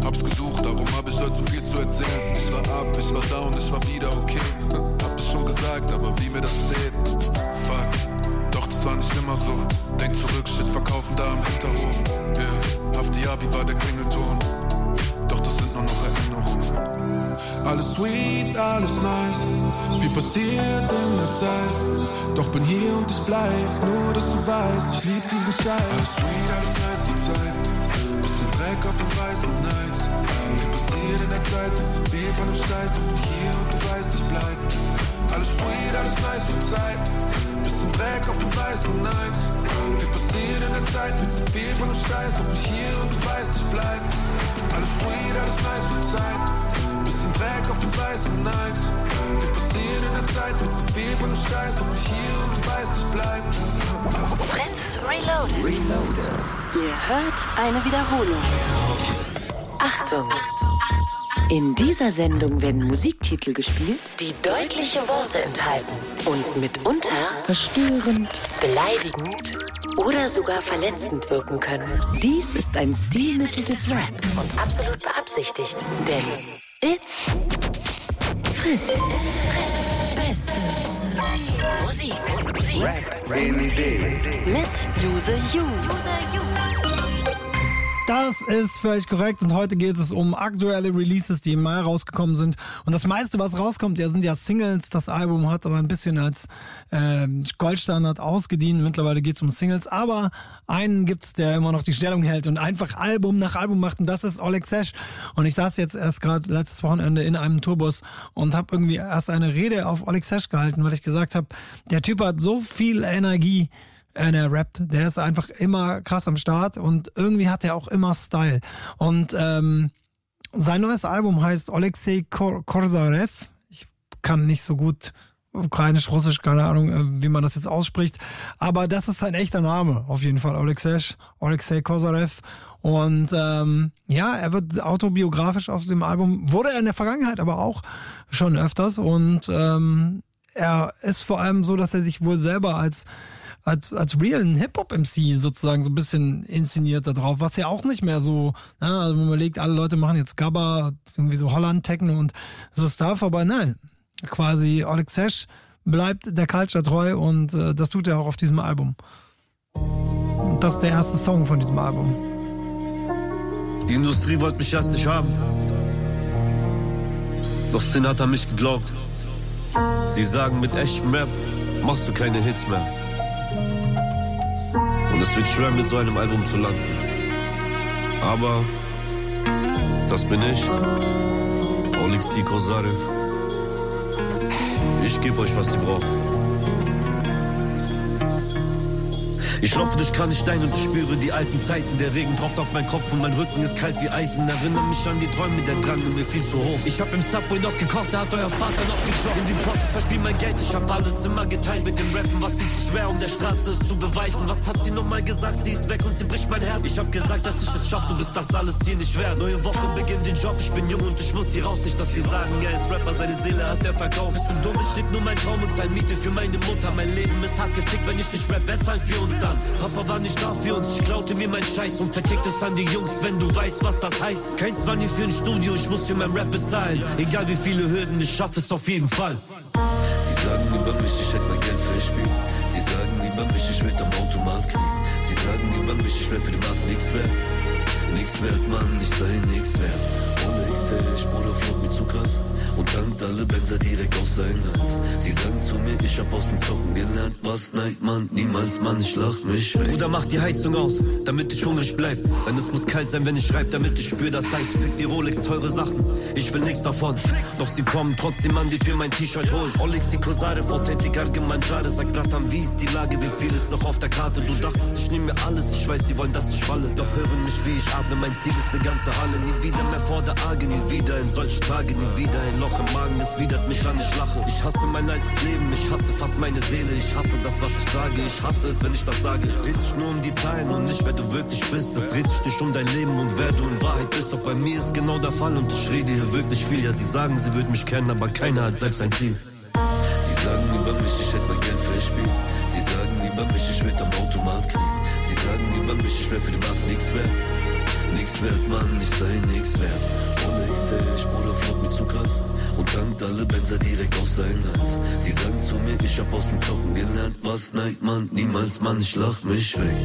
Hab's gesucht, darum hab ich heute so viel zu erzählen. Ich war up, ich war down, ich war wieder okay. Hab es schon gesagt, aber wie mir das steht. Fuck, doch das war nicht immer so. Denk zurück, Shit verkaufen da im Hinterhof. Yeah, Hafti-Abi war der Klingelton. Doch das sind nur noch Erinnerungen. Alles sweet, alles nice. Viel passiert in der Zeit. Doch bin hier und ich bleib, nur dass du weißt, ich lieb diesen Scheiß. Alles sweet, alles nice, die Zeit. Bisschen Dreck auf dem weißen Nights. Viel passiert in der Zeit, viel zu viel von dem Scheiß. Doch bin hier und du weißt, ich bleib. Alles sweet, alles nice, die Zeit. Bisschen Dreck auf dem weißen Nights. Viel passiert in der Zeit, viel zu viel von dem Scheiß. Doch bin hier und du weißt, ich bleib. Alles sweet, alles nice, die Zeit. Bisschen Dreck auf dem weißen Nights. Viel passiert in der Zeit, viel zu viel von dem Scheiß. Doch bin hier und du weißt, ich bleib. Fritz Reloaded. Ihr hört eine Wiederholung. Achtung! In dieser Sendung werden Musiktitel gespielt, die deutliche Worte enthalten und mitunter verstörend, beleidigend oder sogar verletzend wirken können. Dies ist ein Stilmittel des Rap und absolut beabsichtigt, denn it's Fritz. It's Fritz. Beste Musik. Rap in D. Mit Use You. Das ist völlig korrekt und heute geht es um aktuelle Releases, die im Mai rausgekommen sind. Und das meiste, was rauskommt, sind ja Singles. Das Album hat aber ein bisschen als Goldstandard ausgedient. Mittlerweile geht es um Singles, aber einen gibt's, der immer noch die Stellung hält und einfach Album nach Album macht, und das ist Oleg Sesh. Und ich saß jetzt erst gerade letztes Wochenende in einem Tourbus und habe irgendwie erst eine Rede auf Oleg Sesh gehalten, weil ich gesagt habe, der Typ hat so viel Energie. Der rappt, der ist einfach immer krass am Start und irgendwie hat er auch immer Style. Und sein neues Album heißt Oleksey Kosarev. Ich kann nicht so gut ukrainisch, russisch, keine Ahnung, wie man das jetzt ausspricht. Aber das ist sein echter Name, auf jeden Fall. Oleksey Kosarev. Und er wird autobiografisch aus dem Album, wurde er in der Vergangenheit aber auch schon öfters. Und er ist vor allem so, dass er sich wohl selber als realen Hip-Hop-MC sozusagen so ein bisschen inszeniert da drauf, was ja auch nicht mehr so, also man überlegt, alle Leute machen jetzt Gabba, irgendwie so Holland-Techno und so Stuff, aber nein, quasi Oleg Sesh bleibt der Culture treu und das tut er auch auf diesem Album. Und das ist der erste Song von diesem Album. Die Industrie wollte mich erst nicht haben, doch Sin hat an mich geglaubt. Sie sagen, mit echtem Rap machst du keine Hits mehr. Und es wird schwer, mit so einem Album zu landen. Aber das bin ich, Oleksey Kosarev. Ich geb euch, was ihr braucht. Ich laufe durch Kranichstein und ich spüre die alten Zeiten. Der Regen tropft auf meinen Kopf und mein Rücken ist kalt wie Eisen. Erinnere mich an die Träume, der Drang in mir viel zu hoch. Ich hab im Subway noch gekocht, da hat euer Vater noch gejobbt. In den Porsche verspiel mein Geld, ich hab alles immer geteilt mit dem Rappen. Was viel zu schwer, um der Straße es zu beweisen. Was hat sie nochmal gesagt, sie ist weg und sie bricht mein Herz. Ich hab gesagt, dass ich es schaff, du bist das alles hier nicht wert. Neue Woche beginnt den Job, ich bin jung und ich muss hier raus. Nicht, dass die sagen, er ist Rapper, seine Seele hat er verkauft. Bist du dumm, ich leb nur mein Traum und zahl Miete für meine Mutter. Mein Leben ist hart gefickt, wenn ich nicht rap, wer zahlt für uns dann? Papa war nicht da für uns, ich klaute mir meinen Scheiß und vertickt es an die Jungs, wenn du weißt, was das heißt. Kein Zwanni für ein Studio, ich muss für mein Rap bezahlen. Egal wie viele Hürden, ich schaff es auf jeden Fall. Sie sagen über mich, ich hätte mein Geld verspielt. Sie sagen über mich, ich werd am Automat knien. Sie sagen über mich, ich werd für den Markt nix wert. Nix wert, Mann, ich sei nix wert. Ohne Sesh, Bruder, flog mir zu krass und tankt alle Benzer direkt auf seinen Hals. Sie sagen zu mir, ich hab aus dem Zocken gelernt. Was? Nein, Mann, niemals, Mann, ich lach mich weg. Bruder, mach die Heizung aus, damit ich hungrig bleib. Denn es muss kalt sein, wenn ich schreib, damit ich spür das Eis. Fick die Rolex, teure Sachen, ich will nix davon. Doch sie kommen trotzdem an die Tür, mein T-Shirt holen. Oleksey Kosarev, authentic Argemanjare. Sag, Bratan, wie ist die Lage, wie viel ist noch auf der Karte? Du dachtest, ich nehm mir alles, ich weiß, sie wollen, dass ich falle. Doch hören mich, wie ich atme, mein Ziel ist ne ganze Halle. Nie wieder mehr vor der Arge, nie wieder in solchen Tagen, nie wieder ein Loch im Magen, das widert mich an, ich lache. Ich hasse mein altes Leben, ich hasse fast meine Seele. Ich hasse das, was ich sage, ich hasse es, wenn ich das sage. Es dreht sich nur um die Zahlen und nicht, wer du wirklich bist. Es dreht sich nicht um dein Leben und wer du in Wahrheit bist. Doch bei mir ist genau der Fall und ich rede hier wirklich viel. Ja, sie sagen, sie würden mich kennen, aber keiner hat selbst ein Ziel. Sie sagen über mich, ich hätte mein Geld verspielt. Sie sagen über mich, ich werd am Automat knien. Sie sagen über mich, ich werd für den Markt nix wert. Nix wert, Mann, ich sei nix wert. Ohne ich seh, Bruder, flott mir zu krass. Und tankt alle Benzer direkt aus seinem Hals. Sie sagen zu mir, ich hab aus dem Zocken gelernt. Was neigt man? Niemals, Mann, ich lach mich weg.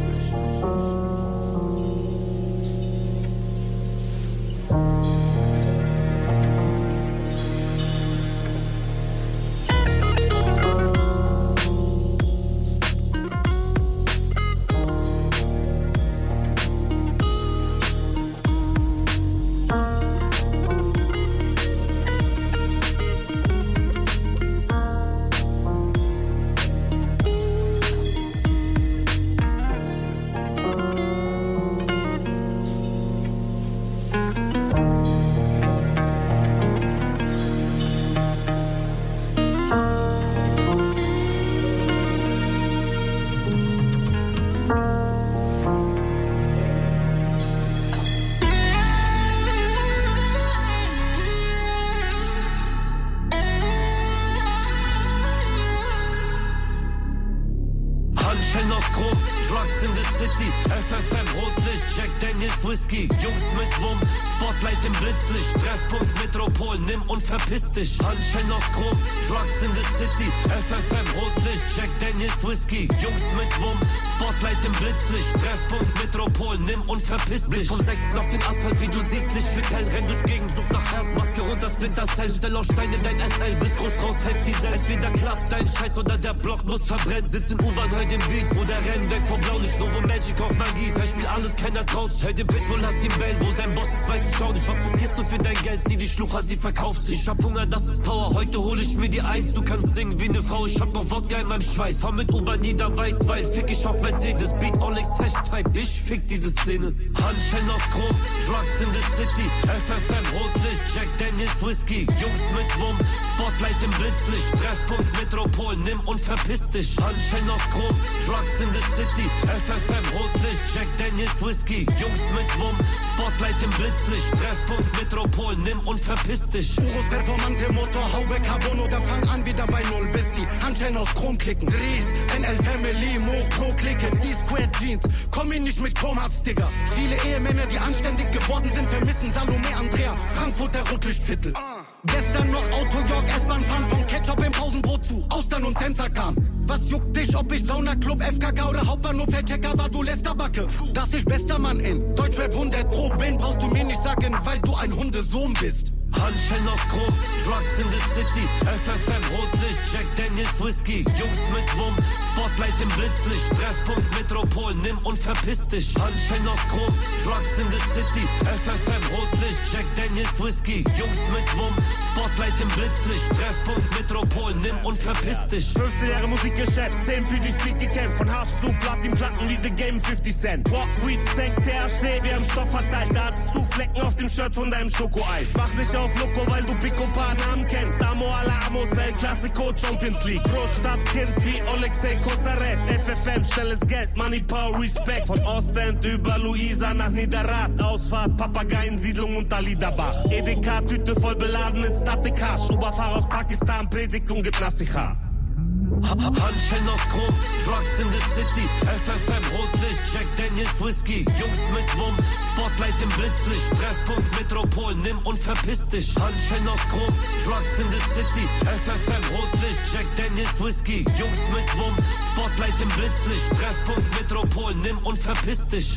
Verpiss dich, Handschellen aus Chrom, Drugs in the City, FFM, Rotlicht, Jack Daniels Whisky, Jungs mit Wumm, Spotlight im Blitzlicht, Treffpunkt Metropol, nimm und verpiss dich. Vom 6. auf den Asphalt, wie du siehst, Licht wird hell, renn durch Gegend, such nach Herz, Maske runter, Splinter-Cell, stell auf Steine dein SL, bis groß raus, helft die Selbst, entweder klappt dein Scheiß oder der Block muss verbrennen, sitz in U-Bahn, hör den Beat, Bruder, renn weg vom Blaulicht, Novo Magic auf Magie, verspiel alles, keiner traut sich, hör den Pitbull, lass ihn bellen, wo sein Boss ist, weiß ich auch nicht, was riskierst du für dein Geld, sieh die Schlucher, sie verkauft sich. Ich hab Hunger, das ist Power, heute hol ich mir die Eins. Du kannst singen wie ne Frau, ich hab noch Wodka in meinem Schweiß. Fahr mit U-Bahn nieder, Weißwein, fick ich auf Mercedes. Beat Olex, Hashtime, ich fick diese Szene. Handschellen aus Chrom, Drugs in the City, FFM, Rotlicht, Jack Daniels Whisky, Jungs mit Wumm, Spotlight im Blitzlicht, Treffpunkt Metropol, nimm und verpiss dich. Handschellen aus Chrom, Drugs in the City, FFM, Rotlicht, Jack Daniels Whisky, Jungs mit Wumm, Spotlight im Blitzlicht, Treffpunkt Metropol, nimm und verpiss dich. Urus performante Motor, Haube Carbon oder fang an wieder bei Null, bis die Handschellen aus Chrom klicken. Dries, NL Family, Mokro klicken, die Square Jeans, komm ihn nicht mit Chromharz, Digga. Viele Ehemänner, die anständig geworden sind, vermissen Salome, Andrea, Frankfurter Rotlichtviertel. Gestern noch Auto York, S-Bahn fahren, vom Ketchup im Pausenbrot zu Austern und Sensakam. Was juckt dich, ob ich Sauna, Club, FKK oder Hauptbahnhof, Feldchecker war, du Lästerbacke. Dass ich bester Mann in Deutschrap 100 Pro bin, brauchst du mir nicht sagen, weil du ein Hundesohn bist. Handschellen aus Chrom, Drugs in the City, FFM, Rotlicht, Jack Daniels Whisky, Jungs mit Wumm, Spotlight im Blitzlicht, Treffpunkt Metropol, nimm und verpiss dich. Handschellen aus Chrom, Drugs in the City, FFM, Rotlicht, Jack Daniels Whisky, Jungs mit Wumm, Spotlight im Blitzlicht, Treffpunkt Metropol, nimm und verpiss dich. 15 Jahre Musikgeschäft, 10 für die Street gekämpft, von Hasch zu Platin-Platten wie The Game 50 Cent. Rock, Weed, Zank, THC, wir haben Stoff verteilt, da hattest du Flecken auf dem Shirt von deinem Schokoeis. Mach dich auf Loco, weil du Pico paar Namen kennst. Amo ala Amos, El Clasico, Champions League. Großstadtkind wie Alexei Kosarev. FFM, schnelles Geld, Money, Power, Respect. Von Ostend über Luisa nach Niederrad. Ausfahrt, Papageiensiedlung und Alidabach. EDK-Tüte voll beladen in Static Hasch. Uberfahrer aus Pakistan, Predigt und gibt Nasiha. Handschellen aus Chrom, Drugs in the City, FFM, Rotlicht, Jack Daniels Whisky, Jungs mit Wumm, Spotlight im Blitzlicht, Treffpunkt Metropol, nimm und verpiss dich. Handschellen aus Chrom, Drugs in the City, FFM, Rotlicht, Jack Daniels Whisky, Jungs mit Wumm, Spotlight im Blitzlicht, Treffpunkt Metropol, nimm und verpiss dich.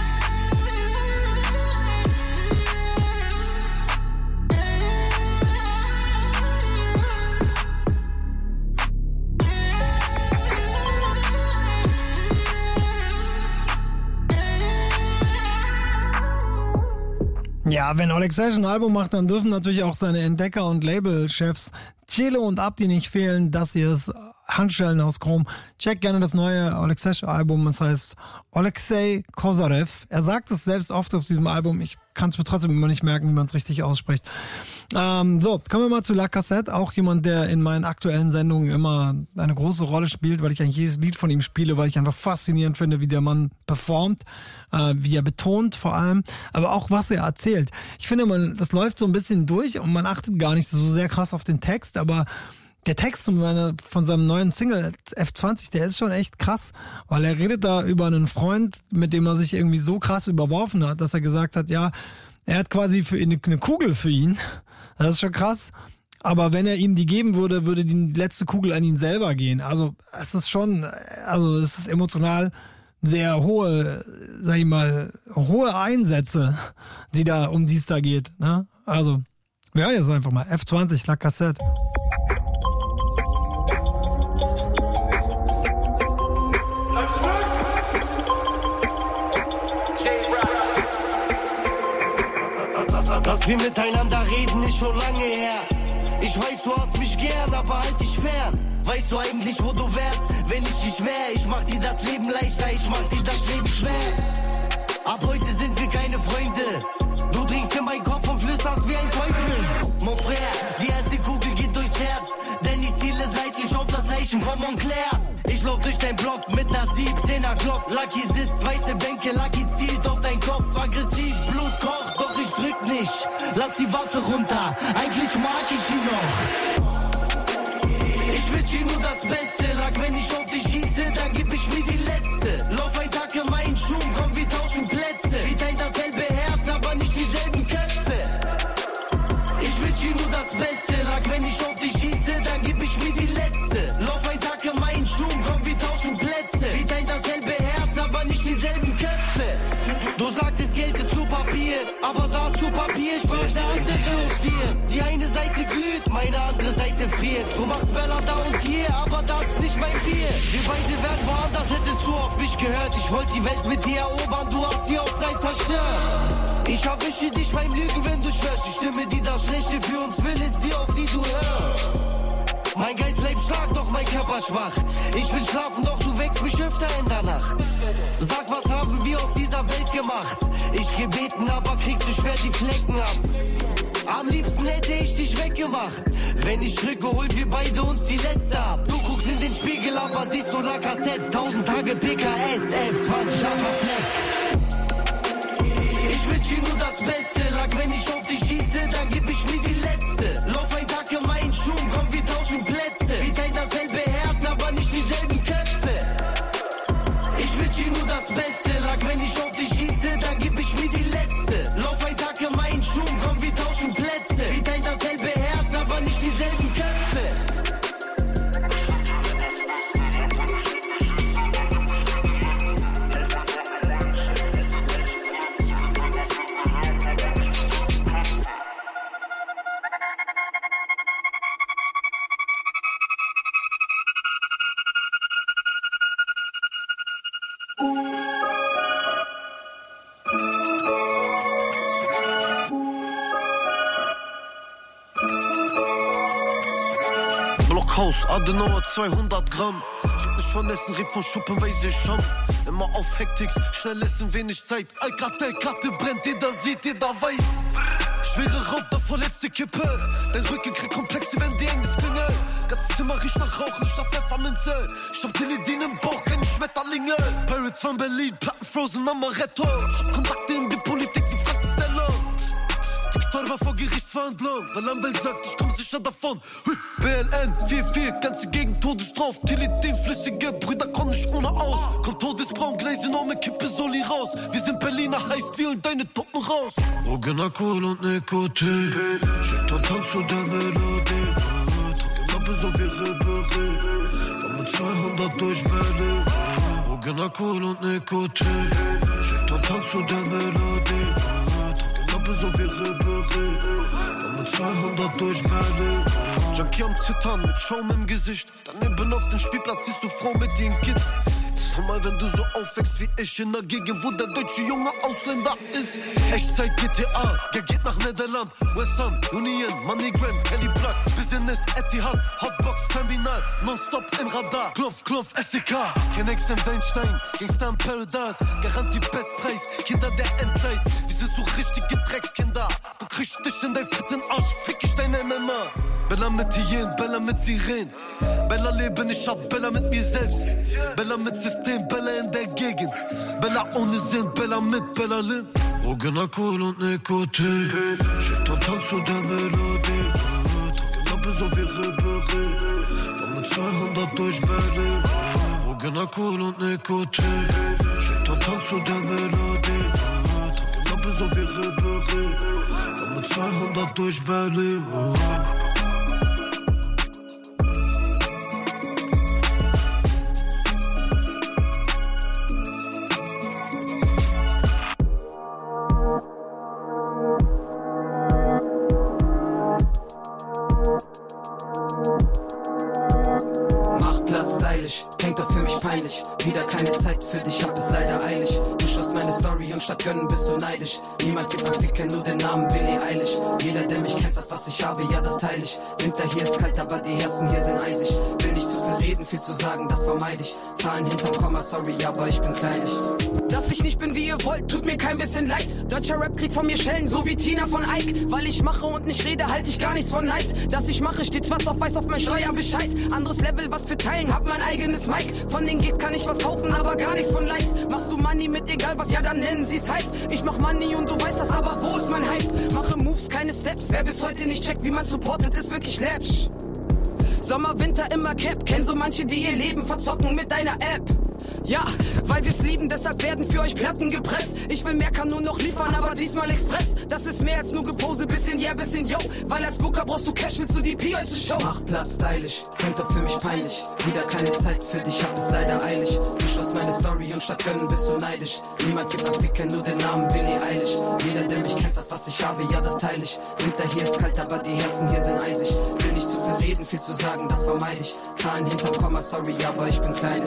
Ja, wenn Alexei ein Album macht, dann dürfen natürlich auch seine Entdecker und Labelchefs Celo und Abdi nicht fehlen. Das hier ist Handschellen aus Chrom. Check gerne das neue Alexei-Album, das heißt Alexei Kosarev. Er sagt es selbst oft auf diesem Album, ich kann es mir trotzdem immer nicht merken, wie man es richtig ausspricht. So, kommen wir mal zu La Cassette, auch jemand, der in meinen aktuellen Sendungen immer eine große Rolle spielt, weil ich eigentlich jedes Lied von ihm spiele, weil ich einfach faszinierend finde, wie der Mann performt, wie er betont vor allem, aber auch was er erzählt. Ich finde, das läuft so ein bisschen durch und man achtet gar nicht so sehr krass auf den Text, aber der Text von seinem neuen Single F20, der ist schon echt krass, weil er redet da über einen Freund, mit dem er sich irgendwie so krass überworfen hat, dass er gesagt hat, ja, er hat quasi für eine Kugel für ihn. Das ist schon krass. Aber wenn er ihm die geben würde, würde die letzte Kugel an ihn selber gehen. Also es ist emotional sehr hohe, sag ich mal, hohe Einsätze, um die es da geht. Ne? Also, wir hören jetzt einfach mal. F20, La Cassette. Dass wir miteinander reden, ist schon lange her. Ich weiß, du hast mich gern, aber halt dich fern. Weißt du eigentlich, wo du wärst, wenn ich nicht wär? Ich mach dir das Leben leichter, ich mach dir das Leben schwer. Ab heute sind wir keine Freunde. Du dringst in meinen Kopf und flüsterst wie ein Teufel. Mon frère, die erste Kugel geht durchs Herz. Denn ich ziele seitlich auf das Zeichen von Montclair. Ich lauf durch dein Block mit ner 17er Glock. Lucky sitzt, weiße Bänke, Lucky zielt auf dein Kopf. Aggressiv, Blut kocht, doch ich drück nicht. Lass die Waffe runter, eigentlich mag ich ihn noch. Ich wünsch ihm nur das Beste. Lag, wenn ich auf dich schieße, dann gib ich mir die letzte. Lauf ein Tag in meinen Schuhen, komm, wir tauschen Plätze. Wir teilen dasselbe Herz, aber nicht dieselben Köpfe. Ich wünsch ihm nur das Beste. Lag, wenn ich auf dich schieße, dann gib ich mir die letzte. Lauf ein Tag in meinen Schuhen, komm, wir tauschen Plätze. Wir teilen dasselbe Herz, aber nicht dieselben Köpfe. Du sagtest, Geld ist nur Papier, aber saßt du Papier, sprach der andere aus dir. Die eine Seite glüht, meine andere Seite friert. Du machst Bella da und hier, aber das ist nicht mein Bier. Wir beide wären woanders, hättest du auf mich gehört. Ich wollte die Welt mit dir erobern, du hast sie auf Neid zerstört. Ich erwische dich beim Lügen, wenn du schwörst. Die Stimme, die das Schlechte für uns will, ist die, auf die du hörst. Mein Geist bleibt stark, doch mein Körper schwach. Ich will schlafen, doch du wächst mich öfter in der Nacht. Sag, was haben wir aus dieser Welt gemacht? Ich geh beten, aber kriegst du schwer die Flecken ab. Am liebsten hätte ich dich weggemacht. Wenn ich drücke, holen wir beide uns die letzte ab. Du guckst in den Spiegel, aber siehst nur La Cassette. 1000 Tage PKS, F20 scharfer Fleck. Ich wünsch ihm nur das Beste. Lag, wenn ich auf dich schieße, dann gib ich mir die letzte. Lauf ein Tag in meinen Schuhen, komm, wir tauschen Plätze. Wir teilen dasselbe Herz, aber nicht dieselben Köpfe. Ich wünsch ihm nur das Beste. Lag, wenn ich auf dich schieße, dann gib ich mir die letzte. Lauf ein Tag in meinen Schuhen, komm, wir tauschen Plätze. Wir teilen dasselbe Herz, aber nicht dieselben Köpfe. Blockhaus, Adenauer 200 Gramm. Red nicht von Essen, red von Schuppen, weiß ich schon. Immer auf Hektiks, schnell essen, wenig Zeit. Alcatel-Karte brennt, jeder sieht, jeder weiß. Schwere Raub, davor letzte Kippe. Dein Rücken kriegt Komplexe, wenn die Handys klingeln. Ganzes Zimmer riecht nach Rauch, nicht nach Pfefferminze. Ich hab Teledin im Bauch, keine Schmetterlinge. Pirates von Berlin, Platten frozen, Amaretto. Ich hab Kontakte in die Politik wie Frank Costello. Diktator war vor Gerichtsverhandlung, weil Anwalt sagt, ich komm sicher davon. BLN 4-4, ganze Gegend Todes drauf. Teledin, flüssige Brüder kommen nicht ohne aus. Kommt Todesbraun, Gläser nur mit Kippe Soli raus. Wir sind Berliner, heißt wir und deine Toten raus. Drogen, Alkohol und Nikotin. Shit und Tanz zu der Melodie. Trocken Lappe so wie Ribéry. Von mit 200 durch Berlin. Drogen, Alkohol und Nikotin. Shit und Tanz zu der Melodie. So wie Ribéry, von mit 200 durch Berlin. Junkie am Zittern mit Schaum im Gesicht. Daneben auf dem Spielplatz siehst du Frau mit den Kids. Ist normal, wenn du so aufwächst wie ich in der Gegend, wo der deutsche Junge Ausländer ist. Echtzeit GTA, der geht nach Niederland. West Ham, Union, MoneyGram, Kelly Black, Business, Etihad, Hotbox, Terminal, nonstop im Radar. Klopf, SEK, kein Ex im Weinstein, Gangster in Paradise, Garantie Bestpreis, Kinder der Endzeit. Wir sind so richtige Dreckskinder. Du kriegst dich in dein fetten Arsch, fick ich deine MMA. Bella mit Hyänen, Bella mit Sirenen. Bella leben, ich hab Bella mit mir selbst. Bella mit System, Bella in der Gegend. Bella ohne Sinn, Bella mit Bella Lynn. Drogen, Alkohol und Nikotin. Shit und Tanz zu der Melodie. Trocken bis auf ihre Berät. Fahr mit 200 durch Berlin. Rogen, Alkohol und Nikotin. Schickt und tanzt zu der Melodie. Trag bis auf ihre Berät. Fahr mit 200 durch Berlin. Wieder keine Zeit für dich, hab es leider eilig. Du schaust meine Story und statt gönnen bist du neidisch. Niemand gibt ein Fick, kennt nur den Namen Billie Eilish. Jeder, der mich kennt, das was ich habe, ja das teile ich. Winter hier ist kalt, aber die Herzen hier sind eisig. Will nicht zu viel reden, viel zu sagen, das vermeide ich. Zahlen hinterm Komma, sorry, aber ich bin kleinlich. Dass ich nicht bin wie ihr wollt, tut mir kein bisschen leid. Deutscher Rap kriegt von mir Schellen, so wie Tina von Ike. Weil ich mache und nicht rede, halt ich gar nichts von Neid. Dass ich mache, steht schwarz auf weiß auf mein Steuerbescheid. Anderes Level, was für Teilen, hab mein eigenes Mic. Von den Gates kann ich was kaufen, aber gar nichts von Likes. Machst du Money mit egal was, ja dann nennen sie's Hype. Ich mach Money und du weißt das, aber wo ist mein Hype? Mache Moves, keine Steps, wer bis heute nicht checkt, wie man supportet, ist wirklich läppsch. Sommer, Winter, immer Cap, kenn so manche, die ihr Leben verzocken mit deiner App. Ja, weil sie's lieben, deshalb werden für euch Platten gepresst. Ich will mehr, kann nur noch liefern, aber diesmal Express. Das ist mehr als nur Gepose, bisschen yeah, bisschen yo. Weil als Booker brauchst du Cash, willst du die P als Show. Mach Platz, stylisch, klingt doch für mich peinlich. Wieder keine Zeit für dich, hab es leider eilig. Du schaust meine Story und statt gönnen bist du neidisch. Niemand gibt ein Fick, kennt nur den Namen Billie Eilish. Jeder, der mich kennt, das was ich habe, ja das teile ich. Winter hier ist kalt, aber die Herzen hier sind eisig. Will nicht zu viel reden, viel zu sagen, das vermeide ich. Zahlen hinterm Komma, sorry, aber ich bin kleinlich.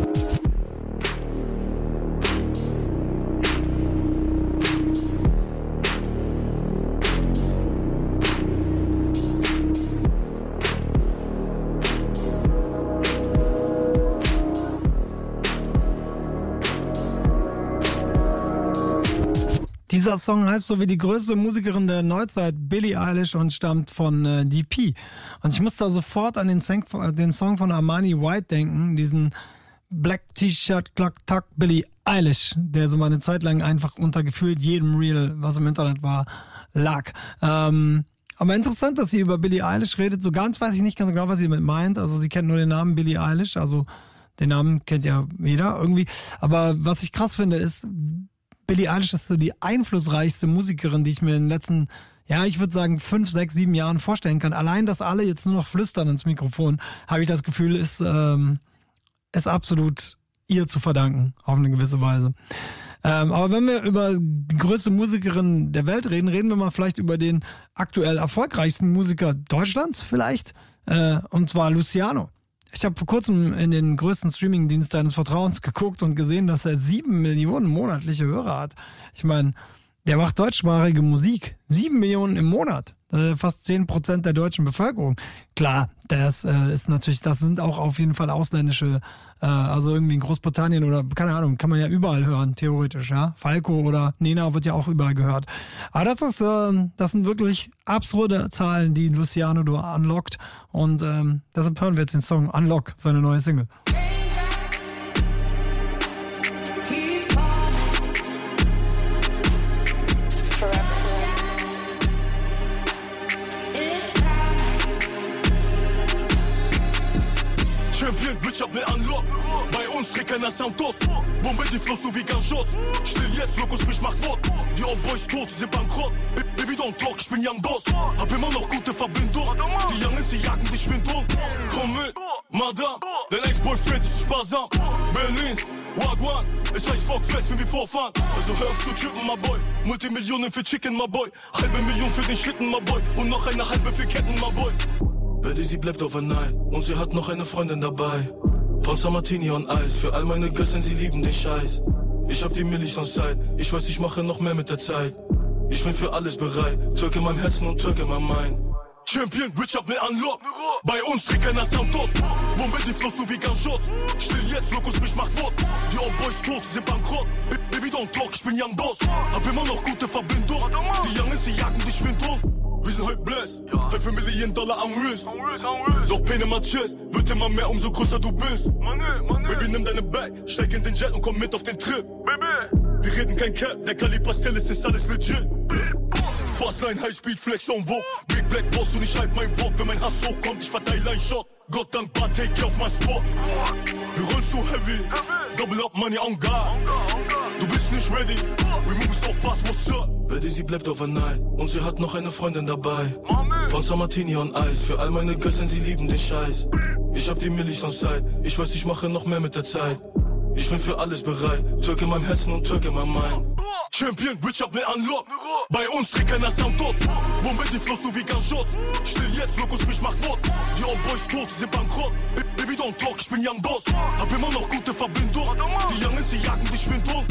Dieser Song heißt so wie die größte Musikerin der Neuzeit, Billie Eilish, und stammt von DP. Und ich muss da sofort an den Song von Armani White denken, diesen Black T-Shirt Clock Tuck Billie Eilish, der so mal eine Zeit lang einfach unter gefühlt jedem Reel, was im Internet war, lag. Aber interessant, dass sie über Billie Eilish redet. So ganz weiß ich nicht ganz genau, was sie damit meint. Also sie kennt nur den Namen Billie Eilish, also den Namen kennt ja jeder irgendwie. Aber was ich krass finde, ist, Billie Eilish ist so die einflussreichste Musikerin, die ich mir in den letzten, ja, ich würde sagen 5, 6, 7 Jahren vorstellen kann. Allein, dass alle jetzt nur noch flüstern ins Mikrofon, habe ich das Gefühl, ist absolut ihr zu verdanken, auf eine gewisse Weise. Aber wenn wir über die größte Musikerin der Welt reden, reden wir mal vielleicht über den aktuell erfolgreichsten Musiker Deutschlands vielleicht, und zwar Luciano. Ich habe vor kurzem in den größten Streaming-Dienst deines Vertrauens geguckt und gesehen, dass er 7 Millionen monatliche Hörer hat. Ich meine, der macht deutschsprachige Musik. 7 Millionen im Monat. Fast 10% der deutschen Bevölkerung. Klar, das ist natürlich, das sind auch auf jeden Fall ausländische, also irgendwie in Großbritannien oder, keine Ahnung, kann man ja überall hören, theoretisch, ja. Falco oder Nena wird ja auch überall gehört. Aber das sind wirklich absurde Zahlen, die Luciano da unlockt. Und deshalb hören wir jetzt den Song Unlock, seine neue Single. Richard mit Unlock, bei uns trägt keiner Sounddos. Bombe die Flow so wie Ganschutz. Still jetzt, Loco, sprich macht Wort. Die Old Boys tot, sie sind bankrott. Baby don't talk, ich bin Young Boss. Hab immer noch gute Verbindung. Die Youngins, sie jagen dich Schwindung. Komm mit, Madame, dein Ex-Boyfriend ist sparsam. Berlin, Wagwan, ich weiß Volkflex, wenn wir vorfahren. Also hör auf zu trippen, my boy. Multimillionen für Chicken, my boy. Halbe Million für den Schlitten, my boy. Und noch eine halbe für Ketten, my boy. Betty, sie bleibt overnight und sie hat noch eine Freundin dabei. Ponza Martini und Eis, für all meine Gössen, sie lieben den Scheiß. Ich hab die Millis on Side, ich weiß, ich mache noch mehr mit der Zeit. Ich bin für alles bereit, Türk in meinem Herzen und Türk in meinem Mind. Champion, Richard mit Unlock, bei uns trägt keiner Sounddos. Bombe die Flow so wie Ganschutz. Still jetzt, Loco, sprich macht Wort. Die Old Boys tot, sie sind bankrott. Baby don't talk, ich bin Young Boss. Hab immer noch gute Verbindung. Die Youngins, sie jagen dich Schwindung. Wir sind heute blessed, halb $1 Million am Riss. Doch Pene Matches, wird immer mehr, umso größer du bist. Baby, nimm deine Bag, steig in den Jet und komm mit auf den Trip. Wir reden kein Cap, der Kali Pastel ist alles legit. Fastline, Highspeed, Flex on Vogue. Big Black Boss und ich halt mein Wort. Wenn mein Hass hochkommt, ich verteile einen Shot. Gott dankbar, take auf mein Spot. Wir rollen zu heavy. Double up, money on guard. Du bist nicht ready. We move so fast, what's up? Betty, sie bleibt overnight. Und sie hat noch eine Freundin dabei. Panzer Martini on Eis. Für all meine Götzen, sie lieben den Scheiß. Ich hab die Millis on Side. Ich weiß, ich mache noch mehr mit der Zeit. Ich bin für alles bereit. Türk in meinem Herzen und Türk in meinem Mind. Champion, Rich up, ne Unlock. Bei uns trägt keiner Santos. Bombe die Floss so wie Ganschotz. Still jetzt, Loco, sprich, mach Wort. Die Old Boys tot, sie sind bankrott. Baby, don't talk, ich bin Young Boss. Hab immer noch gute Verbindung. Die Youngins, sie jagen dich wind um.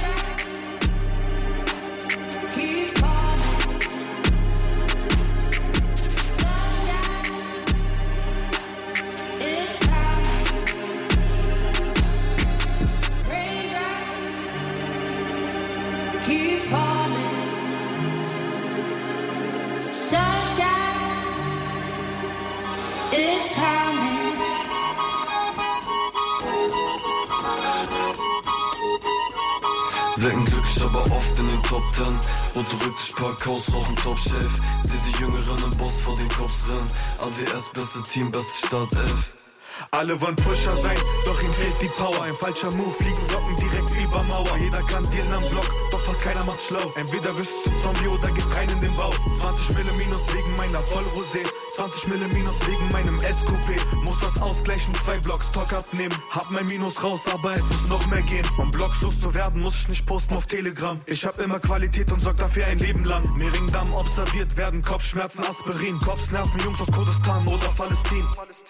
Selten glücklich, aber oft in den Top 10. Rote Rücktisch, Parkhaus, rauchen Top-Chef. Seh die Jüngeren im Boss vor den Cops rennen. ADS, beste Team, beste Startelf. Alle wollen Pusher sein, doch ihm fehlt die Power. Ein falscher Move, fliegen Socken direkt über Mauer. Jeder kann dealen am Block, doch fast keiner macht schlau. Entweder wirst du zum Zombie oder gehst rein in den Bau. 20 Mille minus wegen meiner Vollrosé. 20 Mille minus wegen meinem SQP. Muss das ausgleichen, 2 Blocks Talk abnehmen. Hab mein Minus raus, aber es muss noch mehr gehen. Um Blocks loszuwerden, muss ich nicht posten auf Telegram. Ich hab immer Qualität und sorg dafür ein Leben lang. Mehringdamm observiert werden, Kopfschmerzen, Aspirin. Cops nerven Jungs aus Kurdistan oder Palästin.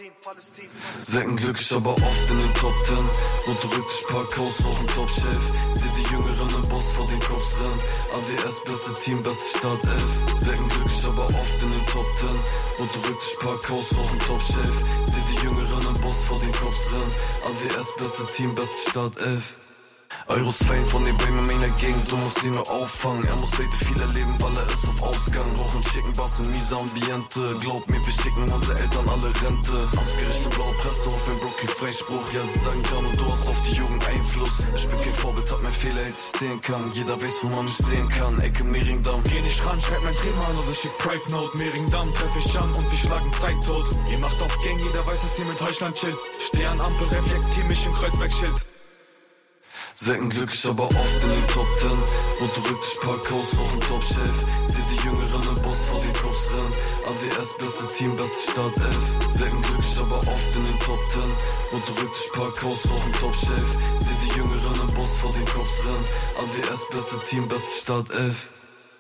Selten glücklich, aber oft in den Top 10. Rote Rücktisch, Parkhaus, rauchen Top-Chef. Seh die Jüngeren im Boss vor den Cops rennen. ADS, beste Team, beste Startelf. Selten glücklich, aber oft in den Top 10. Rote Rücktisch, Parkhaus, rauchen Top-Chef. Seh die Jüngeren im Boss vor den Cops rennen. ADS, beste Team, beste Startelf. Euros Fame von den Bremen in der Gegend, du musst ihn nur auffangen. Er muss heute viel erleben, weil er ist auf Ausgang. Rauchen, schicken Bass und miese Ambiente. Glaub mir, wir schicken unsere Eltern alle Rente. Amtsgericht und blaue Presse auf ein Brooklyn Freispruch. Ja, sie sagen Jan und du hast auf die Jugend Einfluss. Ich bin kein Vorbild, hab mein Fehler, hätte ich sehen kann. Jeder weiß, wo man mich sehen kann. Ecke Mehringdamm. Geh nicht ran, schreib mein Trainer an oder schick Prive Note. Mehringdamm treff ich an und wir schlagen Zeit tot. Ihr macht auf Gang, jeder weiß, dass ihr mit Deutschland chillt. Steh an Ampel, reflektier mich im Kreuzberg-Schild. Selten glücklich, aber oft in den Top 10. Rote Rücktisch, Parkhaus, rauchen Top-Chef. Seh die Jüngeren im Boss vor den Cops rennen. ADS, beste Team, beste Startelf. Selten glücklich, aber oft in den Top 10. Rote Rücktisch, Parkhaus, rauchen Top-Chef. Seh die Jüngeren im Boss vor den Cops rennen. ADS, beste Team, beste Startelf.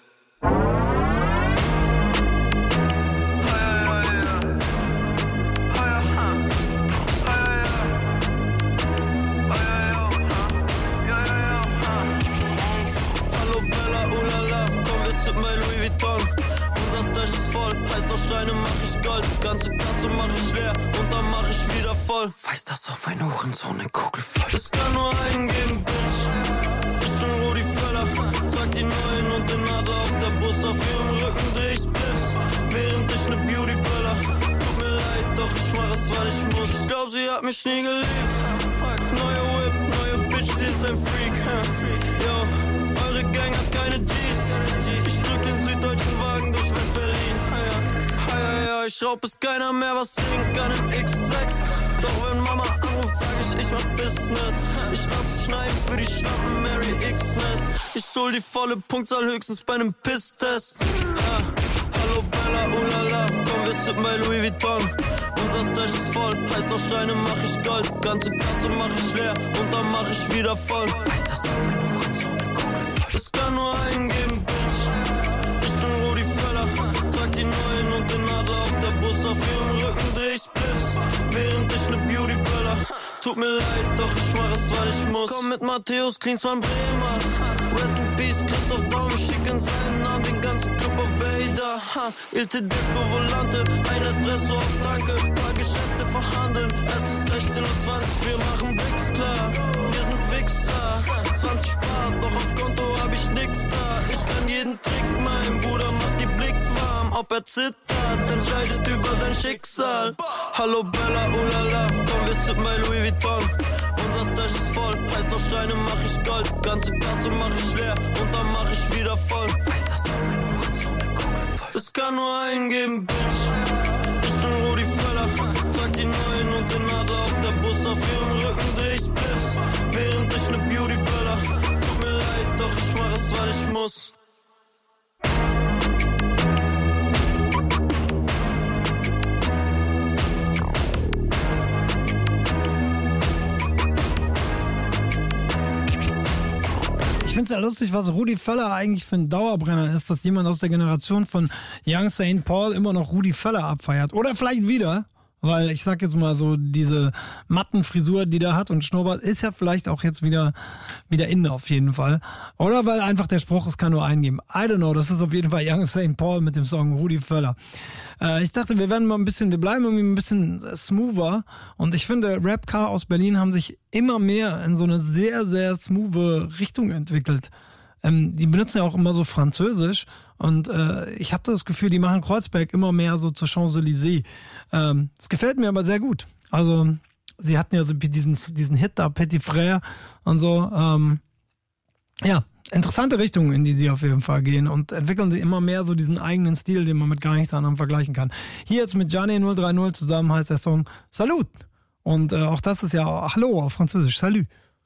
Bei Louis Vuitton. Unser Stash ist voll, heißt aus Steine mach ich Gold. Ganze Kasse mach ich leer und dann mach ich wieder voll. Weiß, dass auf ein Hurensohn eine Kugel fällt. Es kann nur einen geben, Bitch. Ich bin Rudi Völler, trag die Neuen und den Adler auf der Brust. Auf ihrem Rücken dreh ich Spliffs, während ich ne Beauty böller. Tut mir leid, doch ich mach es, weil ich muss. Ich glaub, sie hat mich nie geliebt. Neue Whip, neue Bitch, sie ist ein Freak. Yo, eure Gang hat keine G's. Ich drück den süddeutschen Wagen durch West-Berlin. Ich raub, bis keiner mehr was singen kann im X6. Doch wenn Mama anruft, sag ich mach Business. Ich lass schneiden für die Schnappen, Mary X-Mess. Ich hol die volle Punktzahl höchstens bei nem Piss-Test. Hallo Bella, ulala, komm, wir sippen bei Louis Vuitton. Unser Stash ist voll, heißt aus Steine mach ich Gold. Ganze Kasse mach ich leer und dann mach ich wieder voll. Weiß, dass du mein Hurensohn eine Kugel fällt. Es kann nur einen geben, Bitch. Ich bin Rudi Völler, trag die Neuen und den Adler auf der Brust. Auf ihrem Rücken dreh ich Spliffs, während ich ne Beauty böller. Tut mir leid, doch ich mach es, weil ich muss. Komm mit Matthäus, Klinsmann, Bremer. Rest in Peace, Christoph Daum, ich schick in seinen Namen den ganzen Club auf Bader. Il Tedesco Volante, ein Espresso auf Tanke. Paar Geschäfte verhandeln, es ist 16:20 Uhr, wir machen Bricks klar. Wir sind Wichser, 20 Spart, doch auf Konto hab ich nix da. Ich kann jeden Trick, mein Bruder macht die Blick warm. Ob er zittert, entscheidet über dein Schicksal. Hallo Bella, ulala, komm, wir sippen bei Louis Vuitton. Unser Stash ist voll, heißt aus Steine mach ich Gold. Ganze Kasse mach ich leer und dann mach ich wieder voll. Weiß, dass du mein Hurensohn kann nur eingeben, Bitch. Ich bin Rudi Völler, trag die Neuen und den Adler auf der Brust. Auf ihrem Rücken dreh ich Spliffs, während ich ne Beauty böller. Tut mir leid, doch ich mach es, weil ich muss. Ich finde es ja lustig, was Rudi Völler eigentlich für ein Dauerbrenner ist, dass jemand aus der Generation von Young St. Paul immer noch Rudi Völler abfeiert. Oder vielleicht wieder, weil ich sag jetzt mal so, diese Mattenfrisur, die der hat und Schnurrbart, ist ja vielleicht auch jetzt wieder in auf jeden Fall. Oder weil einfach der Spruch, es kann nur eingeben. I don't know, das ist auf jeden Fall Young St. Paul mit dem Song Rudi Völler. Ich dachte, wir bleiben irgendwie ein bisschen smoother. Und ich finde, Rap-Car aus Berlin haben sich immer mehr in so eine sehr, sehr smoothe Richtung entwickelt. Die benutzen ja auch immer so Französisch. Und ich habe das Gefühl, die machen Kreuzberg immer mehr so zur Champs-Élysées. Das gefällt mir aber sehr gut. Also, sie hatten ja so diesen Hit da, Petit Frère und so. Ja, interessante Richtungen, in die sie auf jeden Fall gehen und entwickeln sie immer mehr so diesen eigenen Stil, den man mit gar nichts anderem vergleichen kann. Hier jetzt mit Gianni 030 zusammen heißt der Song Salut. Und auch das ist ja Hallo auf Französisch, Salut.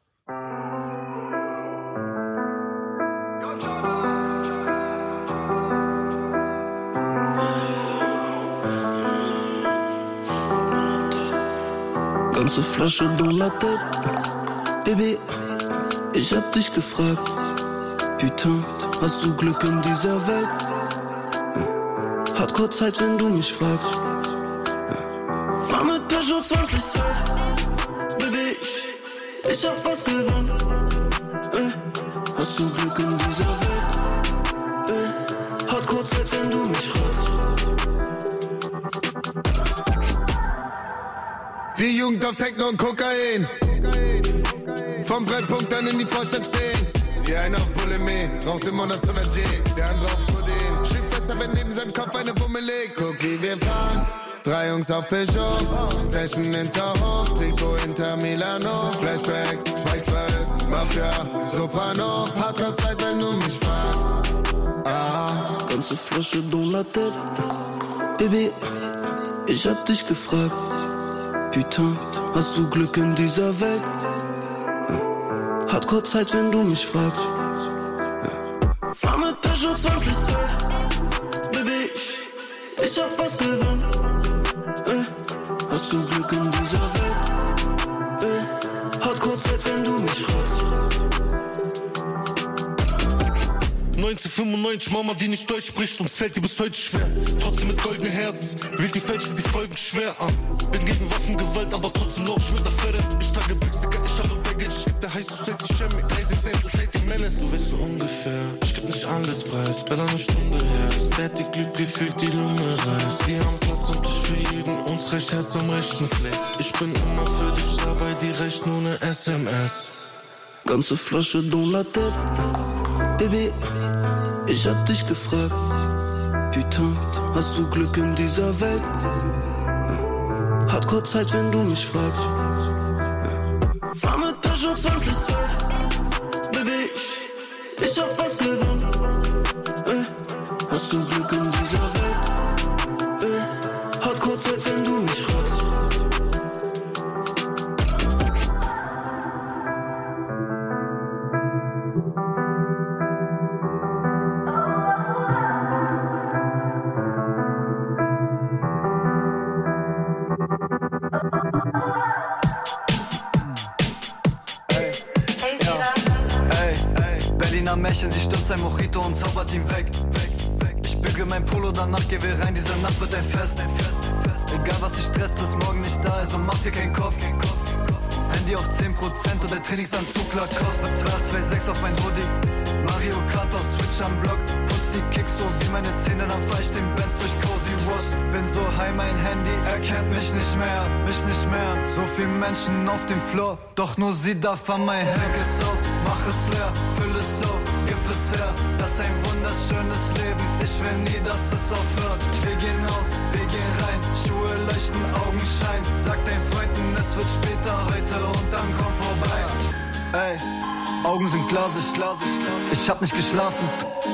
Ganze Flasche dans la tête, Baby, ich hab dich gefragt. Putain, hast du Glück in dieser Welt? Hardcore Zeit, wenn du mich fragst. Fahr mit Peugeot 2012, Baby, ich hab was gewonnen. Hast du Glück in dieser Welt? Hardcore Zeit, wenn du mich fragst. Die Jugend auf Techno und Kokain. Vom Brennpunkt dann in die Vorstadt 10. Die eine auf Bulimie, raucht im Monat 100 G. Der andere auf Codein, schlägt fester, wenn neben seinem Kopf eine Wumme liegt. Guck, wie wir fahren. 3 Jungs auf Peugeot, Session Hinterhof, Trikot Inter Milano, Flashback, 212, Mafia, Soprano, Hardcore-Zeit, wenn du mich fragst. Ganze Flasche dans la tête, Baby, ich hab dich gefragt. Putain, hast du Glück in dieser Welt? Hardcore Zeit, wenn du mich fragst. Fahr mit Peugeot 2012, Baby, ich hab was gewonnen. Hast du Glück in dieser Welt? Hardcore Zeit, wenn du mich fragst. 1995, Mama, die nicht Deutsch spricht, uns fällt die bis heute schwer. Trotzdem mit goldenen Herzen, wählt die Fälschste die Folgen schwer an. Bin gegen Waffengewalt, aber trotzdem noch mit der Fähre. Ich trage Brixticker, ich habe Baggage. Gib der High Society Chemie, 361 Society Menace. Du weißt so ungefähr, ich geb nicht alles preis. Bella eine Stunde her, Static Glück gefühlt die Lunge reißt. Wir haben Platz und ich für jeden, uns recht Herz am rechten Fleck. Ich bin immer für dich dabei, die reicht nur ne SMS. Ganze Flasche dans la tête, Baby, ich hab dich gefragt. Putain, hast du Glück in dieser Welt? Hardcore Zeit, wenn du mich fragst. Fahr mit Peugeot 2012, Baby, ich hab was gewonnen. Hast du Glück in dieser Welt? Hardcore Zeit, wenn du mich fragst. Märchen, sie stürzt ein Mojito und zaubert ihn weg. Ich büge mein Polo, danach gehen wir rein, diese Nacht wird ein Fest. Egal was dich stresst, ist morgen nicht da, also mach dir keinen Kopf. Handy auf 10% und der Trainingsanzug Lacoste. 2826 auf mein Hoodie, Mario Kart auf Switch am Block. Putz die Kicks so wie meine Zähne, dann fahr ich den Benz durch Cozy Wash. Bin so high, mein Handy erkennt mich nicht mehr. So viele Menschen auf dem Floor, doch nur sie darf an mein Herz. Trink es aus, mach es leer, füll es auf, gib es her. Das ist ein wunderschönes Leben, ich will nie, dass es aufhört. Wir gehen aus, wir gehen rein, Schuhe leuchten, Augen scheinen. Sag deinen Freunden, es wird später heute und dann komm vorbei. Ey, Augen sind glasig, ich hab nicht geschlafen.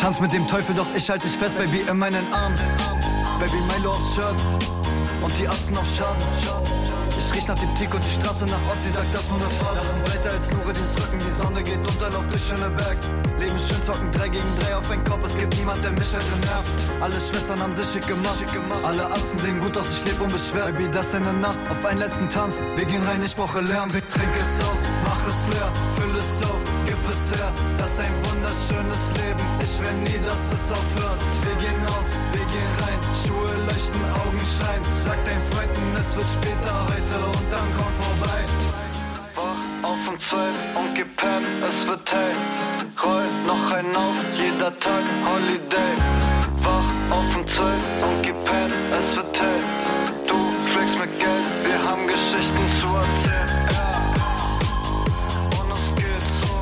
Tanz mit dem Teufel, doch ich halte dich fest, Baby, in meinen Armen. Baby, Milo aufs Shirt und die Atzen auf Schaden. Ich riech nach dem Tick und die Straße nach Ort, sie sagt das nur eine Fahrt. Lachen breiter als Nureddins Rücken, die Sonne geht unter, lauf durch Schöneberg. Leben schön zocken, 3 gegen 3 auf ein Kopf, es gibt niemand, der mich hätte nervt. Alle Schwestern haben sich schick gemacht, alle Atzen sehen gut aus, ich leb unbeschwert. Baby, das in der Nacht, auf einen letzten Tanz, wir gehen rein, ich brauche Lärm. Trink es aus, mach es leer, füll es auf, gib es her. Das ist ein wunderschönes Leben, ich will nie, dass es aufhört. Wir gehen aus, wir gehen rein, Schuhe leuchten, Augen scheinen. Sag deinen Freunden, es wird später heute und dann komm vorbei. Wach auf um 12 und gib Pen, es wird hell. Roll noch ein auf, jeder Tag Holiday. Wach auf um 12 und gib Pen, es wird hell. Du flex mit Geld, wir haben Geschichten zu erzählen. Ja. Und es geht so.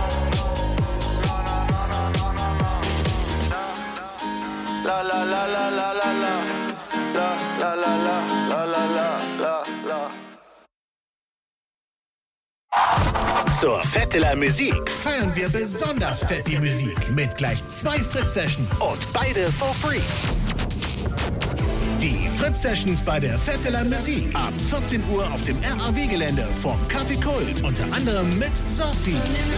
La la la la la la la. La la la la la la la la. Zur Vetteler Musik feiern wir besonders fett die Musik mit gleich 2 Fritz-Sessions und beide for free. Die Fritz-Sessions bei der Vetteler Musik ab 14 Uhr auf dem RAW-Gelände vom Café Kult, unter anderem mit Sophie,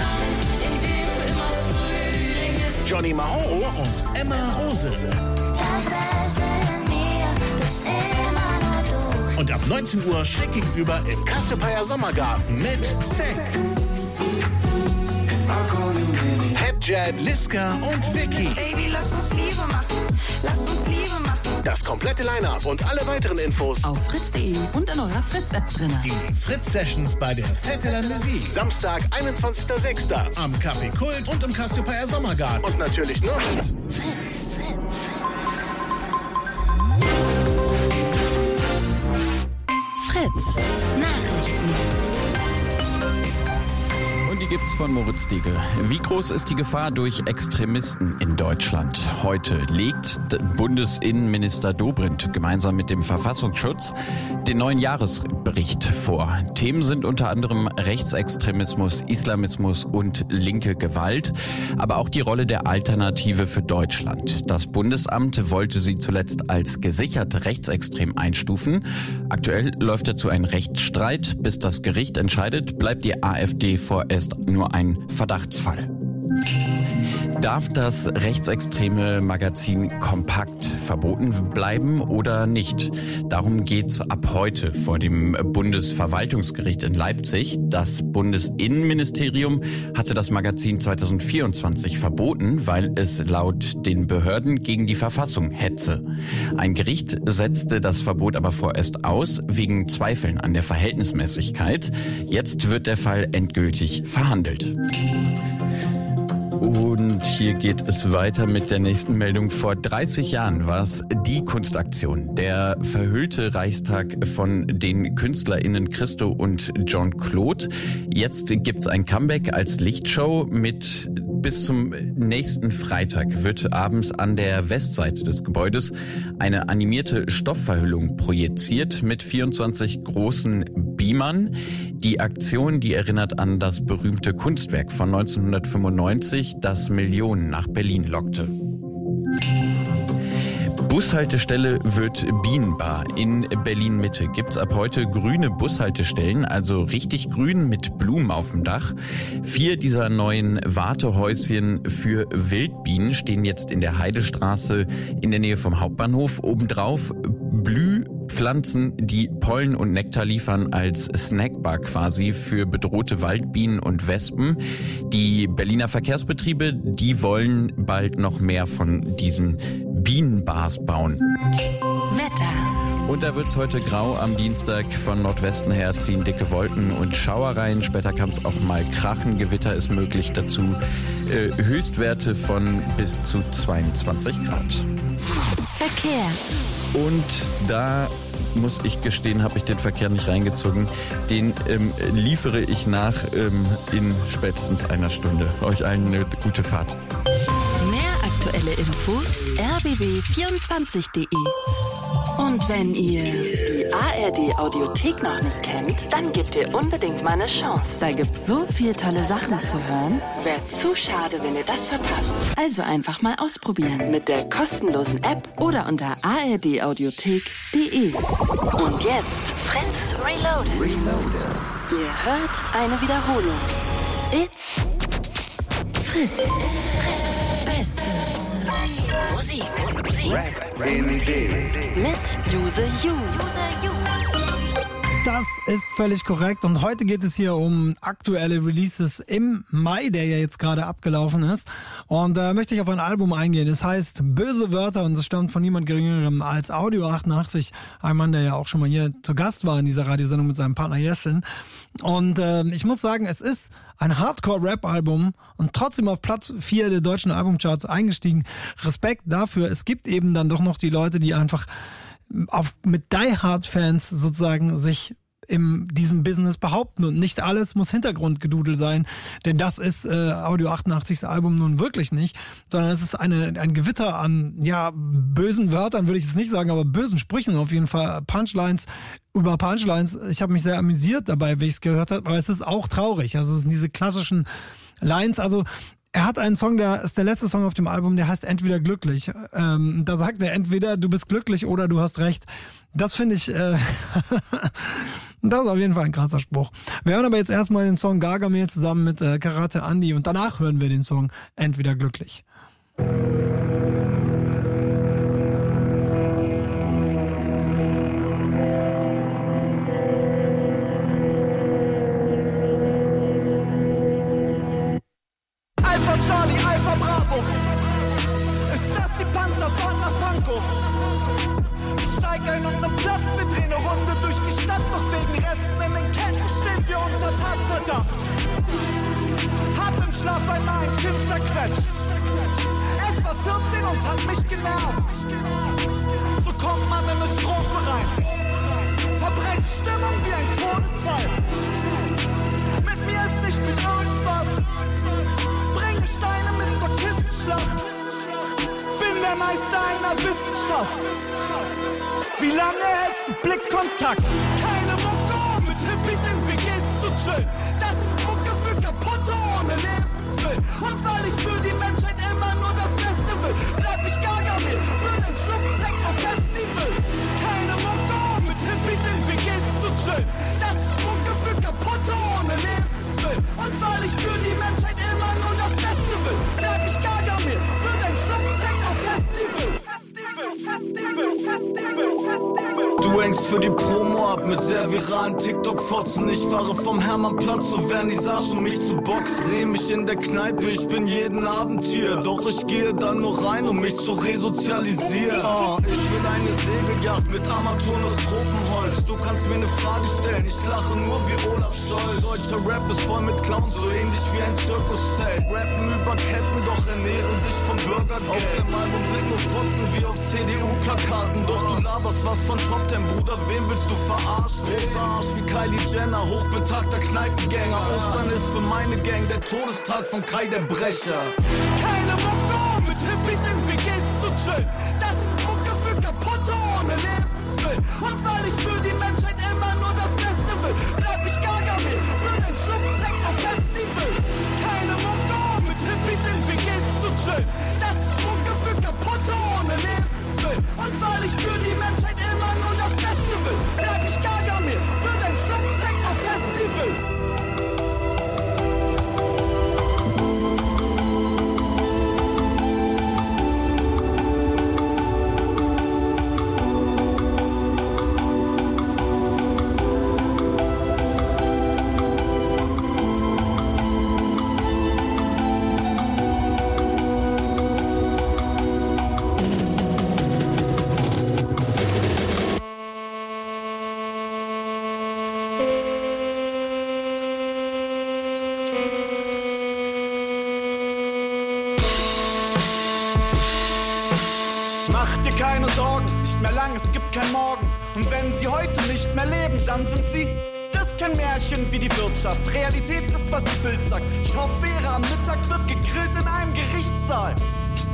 Johnny Mahoro und Emma Rose. Das Beste in mir bist immer nur du. Und ab 19 Uhr schräg gegenüber im Kassepayer Sommergarten mit Zack, Headjet, Liska und Vicky. Baby, lass uns Liebe machen. Lass uns Liebe machen. Das komplette Line-Up und alle weiteren Infos auf fritz.de und in eurer Fritz-App drin. Die Fritz-Sessions bei der Vetteler Musik. Samstag, 21.06. am Café Kult und im Kassepayer Sommergarten. Und natürlich nur Fritz. Fritz. Nachrichten. Die gibt's von Moritz Diege. Wie groß ist die Gefahr durch Extremisten in Deutschland? Heute legt Bundesinnenminister Dobrindt gemeinsam mit dem Verfassungsschutz den neuen Jahresbericht vor. Themen sind unter anderem Rechtsextremismus, Islamismus und linke Gewalt, aber auch die Rolle der Alternative für Deutschland. Das Bundesamt wollte sie zuletzt als gesichert rechtsextrem einstufen. Aktuell läuft dazu ein Rechtsstreit. Bis das Gericht entscheidet, bleibt die AfD vorerst nur ein Verdachtsfall. Darf das rechtsextreme Magazin Kompakt verboten bleiben oder nicht? Darum geht's ab heute vor dem Bundesverwaltungsgericht in Leipzig. Das Bundesinnenministerium hatte das Magazin 2024 verboten, weil es laut den Behörden gegen die Verfassung hetze. Ein Gericht setzte das Verbot aber vorerst aus, wegen Zweifeln an der Verhältnismäßigkeit. Jetzt wird der Fall endgültig verhandelt. Und hier geht es weiter mit der nächsten Meldung. Vor 30 Jahren war es die Kunstaktion, der verhüllte Reichstag von den KünstlerInnen Christo und John Claude. Jetzt gibt's ein Comeback als Lichtshow mit bis zum nächsten Freitag wird abends an der Westseite des Gebäudes eine animierte Stoffverhüllung projiziert mit 24 großen Beamern. Die Aktion, die erinnert an das berühmte Kunstwerk von 1995, das Millionen nach Berlin lockte. Bushaltestelle wird Bienenbar. In Berlin-Mitte gibt's ab heute grüne Bushaltestellen, also richtig grün mit Blumen auf dem Dach. 4 dieser neuen Wartehäuschen für Wildbienen stehen jetzt in der Heidestraße in der Nähe vom Hauptbahnhof. Obendrauf Blühpflanzen, die Pollen und Nektar liefern, als Snackbar quasi für bedrohte Waldbienen und Wespen. Die Berliner Verkehrsbetriebe, die wollen bald noch mehr von diesen Bienenbars bauen. Wetter. Und da wird's heute grau am Dienstag. Von Nordwesten her ziehen dicke Wolken und Schauer rein. Später kann's auch mal krachen. Gewitter ist möglich dazu. Höchstwerte von bis zu 22 Grad. Verkehr. Und da muss ich gestehen, habe ich den Verkehr nicht reingezogen. Den liefere ich nach in spätestens einer Stunde. Euch allen eine gute Fahrt. Mehr aktuelle Infos rbb24.de. Und wenn ihr die ARD-Audiothek noch nicht kennt, dann gebt ihr unbedingt mal eine Chance. Da gibt's so viel tolle Sachen zu hören. Wäre zu schade, wenn ihr das verpasst. Also einfach mal ausprobieren mit der kostenlosen App oder unter ardaudiothek.de. Und jetzt Fritz Reloaded. Ihr hört eine Wiederholung. It's Fritz. It's Fritz. Beste Musik. Rap in D. Mit Use You. Das ist völlig korrekt und heute geht es hier um aktuelle Releases im Mai, der ja jetzt gerade abgelaufen ist. Und da möchte ich auf ein Album eingehen. Es heißt Böse Wörter und es stammt von niemand Geringerem als Audio 88, ein Mann, der ja auch schon mal hier zu Gast war in dieser Radiosendung mit seinem Partner Jesseln. Und ich muss sagen, es ist ein Hardcore-Rap-Album und trotzdem auf Platz 4 der deutschen Albumcharts eingestiegen. Respekt dafür. Es gibt eben dann doch noch die Leute, die einfach mit Die-Hard-Fans sozusagen sich in diesem Business behaupten und nicht alles muss Hintergrundgedudel sein, denn das ist Audio 88. Album nun wirklich nicht, sondern es ist ein Gewitter an bösen Wörtern, würde ich jetzt nicht sagen, aber bösen Sprüchen auf jeden Fall, Punchlines über Punchlines. Ich habe mich sehr amüsiert dabei, wie ich es gehört habe, aber es ist auch traurig, also es sind diese klassischen Lines, also er hat einen Song, der ist der letzte Song auf dem Album, der heißt Entweder glücklich. Da sagt er entweder du bist glücklich oder du hast recht. Das finde ich, das ist auf jeden Fall ein krasser Spruch. Wir hören aber jetzt erstmal den Song Gargamel zusammen mit Karate Andy und danach hören wir den Song Entweder glücklich. Charlie, Alpha Bravo. Ist das die Panzerfahrt nach Pankow? Steig ein und am Platz, wir drehen eine Runde durch die Stadt. Doch wegen Resten in den Ketten stehen wir unter Tatverdacht. Hab im Schlaf einmal ein Kind zerquetscht. Es war 14 und hat mich genervt. So kommt man in eine Strophe rein. Verbrennt Stimmung wie ein Todesfall. Mit mir ist nicht mit irgendwas. Bringe Steine mit zur Kistenschlacht. Bin der Meister einer Wissenschaft. Wie lange hältst du Blickkontakt? Keine Mucke, mit Hippies in WGs zu chillen. Das ist Mucke für Kaputte ohne Lebenswillen. Und weil ich für die Menschheit immer nur das Beste will, bleib ich Gargamel für den Schlupftechno-Festival. Keine Mucke, mit Hippies in WGs zu chillen. Das ist Mucke für Kaputte ohne Lebenswillen. Und weil ich für die Menschheit immer nur das Beste will, bleib ich Gargamel für den Schlupftechno-Festival. Du hängst für die Promo ab mit sehr viralen TikTok-Fotzen. Ich fahre vom Hermannplatz, so Vernissage, um mich zu boxen. Seh mich in der Kneipe, ich bin jeden Abend hier. Doch ich gehe dann nur rein, um mich zu resozialisieren. Ich will eine Segeljacht mit Armaturen aus Tropenholz. Du kannst mir eine Frage stellen, ich lache nur wie Olaf Scholz. Deutscher Rap ist voll mit Clowns, so ähnlich wie ein Zirkuszelt. Rappen über Ketten, doch ernähren sich vom Bürgergeld. Auf dem Album sind nur Fotzen wie auf CDU-Plakaten. Doch du laberst was von Top Ten, Bruder, wen willst du verarschen? Rosa Arsch wie Kylie Jenner, hochbetagter Kneipengänger. Ostern ist für meine Gang der Todestag von Kai der Brecher. Keine Mucke, mit Hippies in WGs zu chillen. Das ist Mucke für Kaputte ohne Lebenswillen. Und weil ich für die Menschheit immer nur das Beste will, bleib ich Gargamel für den Schlupftechno-Festival. Keine Mucke, mit Hippies in WGs zu chillen. Das ist Mucke für Kaputte ohne Lebenswillen. Und weil ich für die Menschheit immer nur das Beste will, bleib ich Gargamel für den Schlupftechno-Festival. Keine Sorgen, nicht mehr lang, es gibt kein Morgen. Und wenn sie heute nicht mehr leben, dann sind sie das kein Märchen wie die Wirtschaft. Realität ist, was die Bild sagt. Ich hoffe, am Mittag wird gegrillt in einem Gerichtssaal.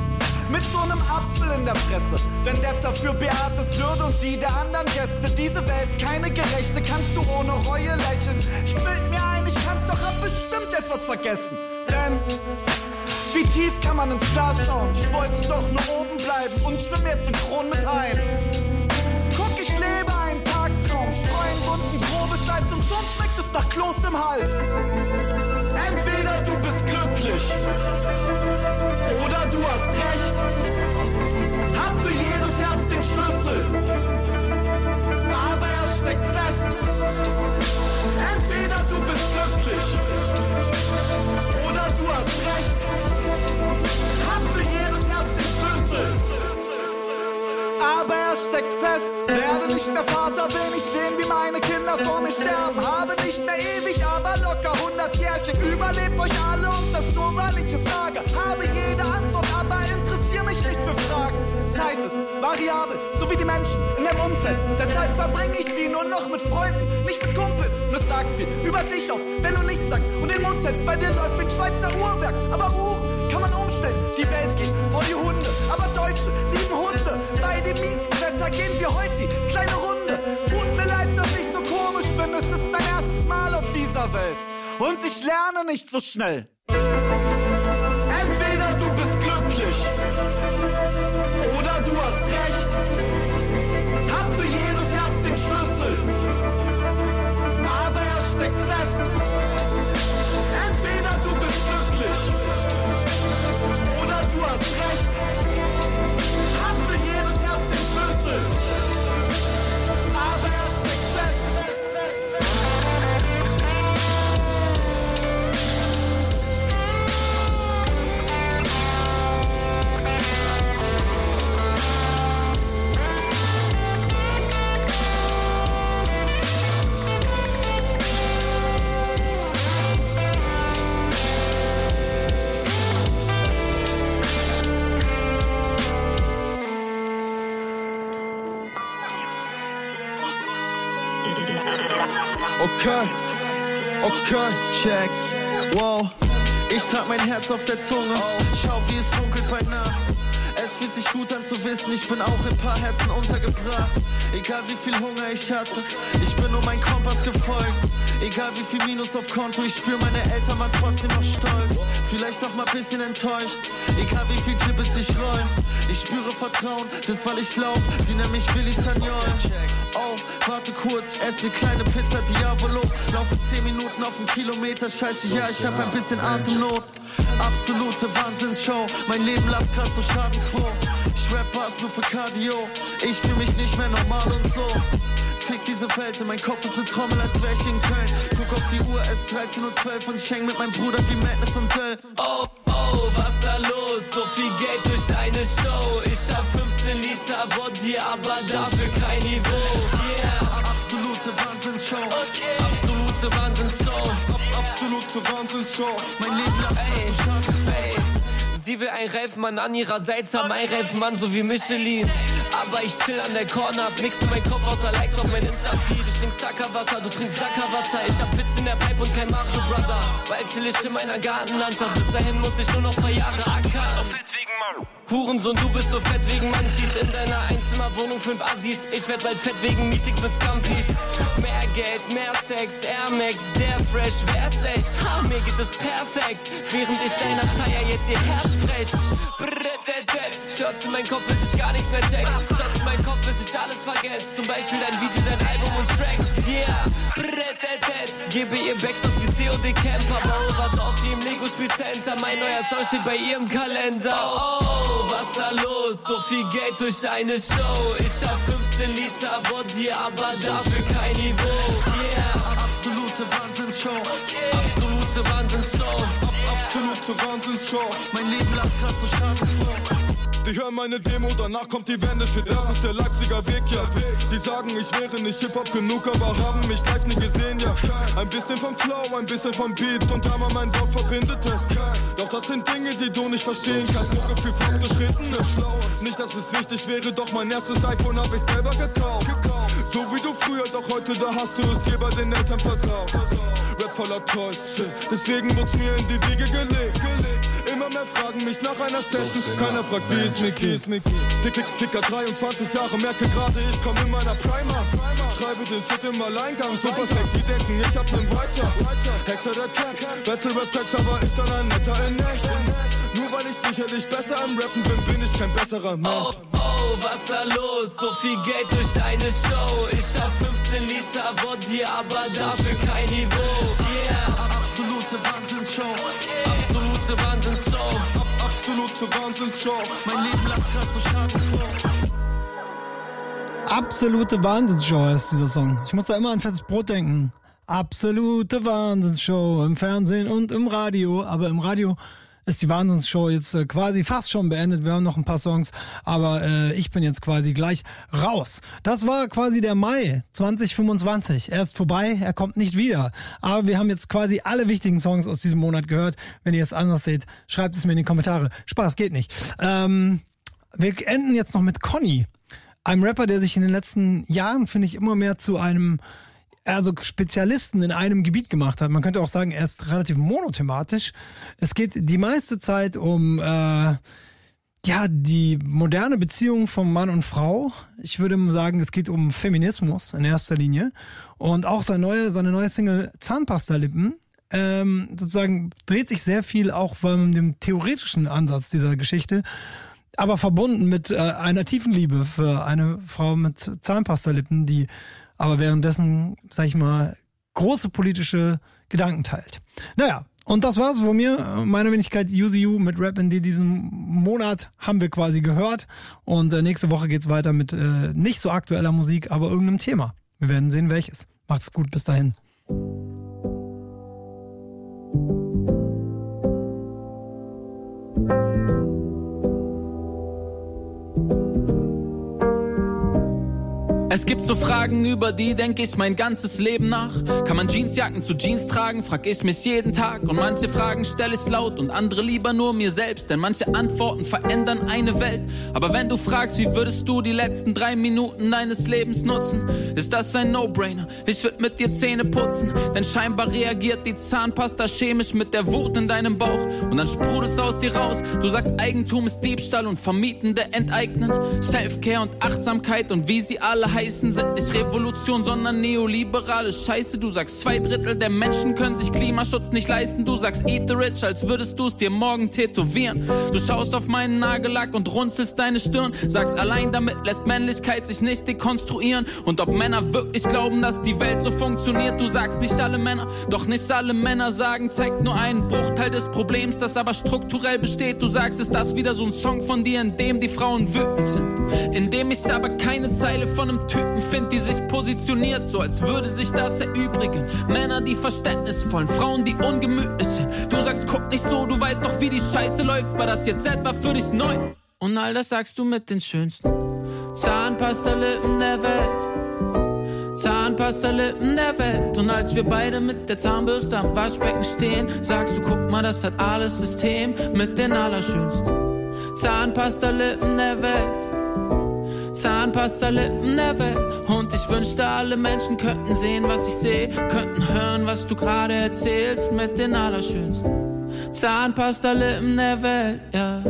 mit so einem Apfel in der Fresse. Vendetta für Beates Würde und die der anderen Gäste. Diese Welt, keine gerechte, kannst du ohne Reue lächeln. Ich bild mir ein, ich kann's doch, hab bestimmt etwas vergessen. Denn wie tief kann man ins Glas schauen? Ich wollte doch nur oben bleiben und schwimm jetzt synchron mit ein. Guck, ich lebe einen Tagtraum, streuen bunten grobes Salz und schon schmeckt es nach Kloß im Hals. Entweder du bist glücklich oder du hast recht. Hat für jedes Herz den Schlüssel, aber er steckt fest. Entweder du bist glücklich oder du hast recht. Hat für jedes Herz den Schlüssel, aber er steckt fest. Werde nicht mehr Vater, will nicht sehen, wie meine Kinder vor mir sterben. Habe nicht mehr ewig, aber locker 100 Jährchen. Überlebt euch alle und das nur, weil ich es sage. Habe jede Antwort, aber interessiere mich nicht für Fragen. Zeit ist variabel, so wie die Menschen in dem Umfeld. Deshalb verbringe ich sie nur noch mit Freunden, nicht mit Kumpels. Und es sagt viel über dich aus, wenn du nichts sagst und den Mund hältst. Bei dir läuft wie ein Schweizer Uhrwerk, aber Uhren kann man umstellen. Die Welt geht vor die Hunde, aber Deutsche lieben Hunde. Bei dem miesen Wetter gehen wir heute die kleine Runde. Tut mir leid, dass ich so komisch bin, es ist mein erstes Mal auf dieser Welt. Und ich lerne nicht so schnell. Entweder du bist glücklich oder du hast recht. Hat für jedes Herz den Schlüssel, aber er steckt fest. Entweder du bist glücklich oder du hast recht. Hat für jedes Herz den Schlüssel, aber er steckt fest. Okay, check, wow. Ich trag mein Herz auf der Zunge, schau wie es funkelt bei Nacht. Es fühlt sich gut an zu wissen, ich bin auch in paar Herzen untergebracht. Egal wie viel Hunger ich hatte, ich bin nur mein Kompass gefolgt. Egal wie viel Minus auf Konto, ich spür meine Eltern mal trotzdem noch stolz. Vielleicht auch mal bisschen enttäuscht, egal wie viel Chips ich roll. Ich spüre Vertrauen, das weil ich lauf, sie nennen mich Willi Sagnol. Oh, warte kurz, ich esse ne kleine Pizza Diavolo. Laufe 10 Minuten auf 1 Kilometer, scheiße, ja, ich hab ein bisschen Atemnot. Absolute Wahnsinnsshow, mein Leben lacht grad so schadenfroh. Ich rap was nur für Cardio, ich fühl mich nicht mehr normal und so. Fick diese Welt, mein Kopf ist ne Trommel, als wär ich in Köln. Guck auf die Uhr, es ist 13:12 Uhr und ich häng mit meinem Bruder wie Madness und Döll. Oh, oh, was da los? So viel Geld durch eine Show. Ich hab 15 Liter Wodka, aber dafür kein Niveau. Yeah. Absolute Wahnsinnsshow. Okay. Absolute Wahnsinnsshow. Absolute Wahnsinnsshow. Mein Leben lacht so schade. Sie will ein Reifmann an ihrer Seite haben, ein Reifmann so wie Michelin. Aber ich chill an der Corner, hab nix in meinen Kopf außer Likes auf mein Insta-Feed. Ich trink Sackerwasser, du trinkst Sackerwasser. Ich hab Blitz in der Pipe und kein Mario Brother. Bald chill ich in meiner Gartenlandschaft, bis dahin muss ich nur noch paar Jahre ackern. Hurensohn, du bist so fett wegen Mann, schieß in deiner Einzimmerwohnung 5 Assis. Ich werd bald fett wegen Meetings mit Scampis. Mehr Geld, mehr Sex, Air Max, sehr fresh, wär's echt. Ha, mir geht es perfekt, während ich deiner Chaya jetzt ihr Herz brech. Shots in mein Kopf, bis ich gar nichts mehr check. Shots in mein Kopf, bis ich alles vergesse. Zum Beispiel dein Video, dein Album und Tracks. Yeah, gebe ihr Backshots wie COD Camper. Baue was auf wie im Lego-Spielcenter. Mein neuer Song steht bei ihr im Kalender. Oh, was da los? So viel Geld durch eine Show. Ich hab 15 Liter Wodka, aber dafür kein Niveau. Yeah, absolute Wahnsinnsshow. Absolute Wahnsinnsshow. Absolute Wahnsinnsshow. Mein Leben lacht grad so schadenfroh. Die hören meine Demo, danach kommt die Wende-Shit. Das ist der Leipziger Weg, ja. Die sagen, ich wäre nicht Hip-Hop genug, aber haben mich live nie gesehen, ja. Ein bisschen vom Flow, ein bisschen vom Beat und einmal mein Wort verbindet es. Doch das sind Dinge, die du nicht verstehen kannst. Mucke für Fortgeschrittene. Nicht, dass es wichtig wäre, doch mein erstes iPhone hab ich selber gekauft. So wie du früher, doch heute, da hast du es dir bei den Eltern versaut. Rap voller Toys, shit. Deswegen wurd's mir in die Wiege gelegt. Immer immer mehr fragen mich nach einer Session. Keiner fragt, wie es mir geht. Kicker 23 Jahre, merke gerade, ich komm in meiner Prime an. Schreibe den Shit im Alleingang, so perfekt, die denken, ich hab nen Writer. Hexer der Tag, Battle Rap Text, aber ich dann ein netter in echt. Nur weil ich sicherlich besser am Rappen bin ich kein besserer Mensch. Oh, was da los? So viel Geld durch eine Show. Ich hab 15 Liter Wodka, aber dafür kein Niveau. Yeah, absolute Wahnsinnsshow. Absolute Wahnsinnsshow. Absolute Wahnsinnsshow. Mein Leben lacht grad so schadenfroh. Absolute Wahnsinnsshow ist dieser Song. Ich muss da immer an fettes Brot denken. Absolute Wahnsinnsshow im Fernsehen und im Radio. Aber im Radio ist die Wahnsinnsshow jetzt quasi fast schon beendet. Wir haben noch ein paar Songs, aber ich bin jetzt quasi gleich raus. Das war quasi der Mai 2025. Er ist vorbei, er kommt nicht wieder. Aber wir haben jetzt quasi alle wichtigen Songs aus diesem Monat gehört. Wenn ihr es anders seht, schreibt es mir in die Kommentare. Spaß, geht nicht. Wir enden jetzt noch mit Conny. Einem Rapper, der sich in den letzten Jahren, finde ich, immer mehr zu einem Spezialisten in einem Gebiet gemacht hat. Man könnte auch sagen, er ist relativ monothematisch. Es geht die meiste Zeit um die moderne Beziehung von Mann und Frau. Ich würde sagen, es geht um Feminismus in erster Linie. Und auch seine neue Single Zahnpasta-Lippen sozusagen dreht sich sehr viel auch von dem theoretischen Ansatz dieser Geschichte, aber verbunden mit einer tiefen Liebe für eine Frau mit Zahnpasta-Lippen, die aber währenddessen, sag ich mal, große politische Gedanken teilt. Naja, und das war's von mir. Meine Wenigkeit Use You mit Rap in diesem Monat haben wir quasi gehört. Und nächste Woche geht's weiter mit nicht so aktueller Musik, aber irgendeinem Thema. Wir werden sehen, welches. Macht's gut, bis dahin. Es gibt so Fragen, über die denke ich mein ganzes Leben nach. Kann man Jeansjacken zu Jeans tragen, frag ich mich jeden Tag. Und manche Fragen stelle ich laut und andere lieber nur mir selbst. Denn manche Antworten verändern eine Welt. Aber wenn du fragst, wie würdest du die letzten 3 Minuten deines Lebens nutzen, ist das ein No-Brainer. Ich würd mit dir Zähne putzen. Denn scheinbar reagiert die Zahnpasta chemisch mit der Wut in deinem Bauch. Und dann sprudelt's aus dir raus. Du sagst, Eigentum ist Diebstahl und Vermietende enteignen. Selfcare und Achtsamkeit und wie sie alle heißen, sind nicht Revolution, sondern neoliberale Scheiße. Du sagst, 2/3 der Menschen können sich Klimaschutz nicht leisten. Du sagst, eat the rich, als würdest du es dir morgen tätowieren. Du schaust auf meinen Nagellack und runzelst deine Stirn. Sagst, allein damit lässt Männlichkeit sich nicht dekonstruieren. Und ob Männer wirklich glauben, dass die Welt so funktioniert. Du sagst, nicht alle Männer, doch nicht alle Männer sagen, zeigt nur einen Bruchteil des Problems, das aber strukturell besteht. Du sagst, ist das wieder so ein Song von dir, in dem die Frauen wütend sind? In dem ich aber keine Zeile von einem Typen find, die sich positioniert, so als würde sich das erübrigen. Männer, die verständnisvollen, Frauen, die ungemütlich sind. Du sagst, guck nicht so, du weißt doch, wie die Scheiße läuft. War das jetzt etwa für dich neu? Und all das sagst du mit den schönsten Zahnpasta-Lippen der Welt. Zahnpasta-Lippen der Welt. Und als wir beide mit der Zahnbürste am Waschbecken stehen, sagst du, guck mal, das hat alles System mit den allerschönsten Zahnpasta-Lippen der Welt. Zahnpasta-Lippen der Welt. Und ich wünschte, alle Menschen könnten sehen, was ich sehe, könnten hören, was du gerade erzählst, mit den allerschönsten Zahnpasta-Lippen der Welt, ja.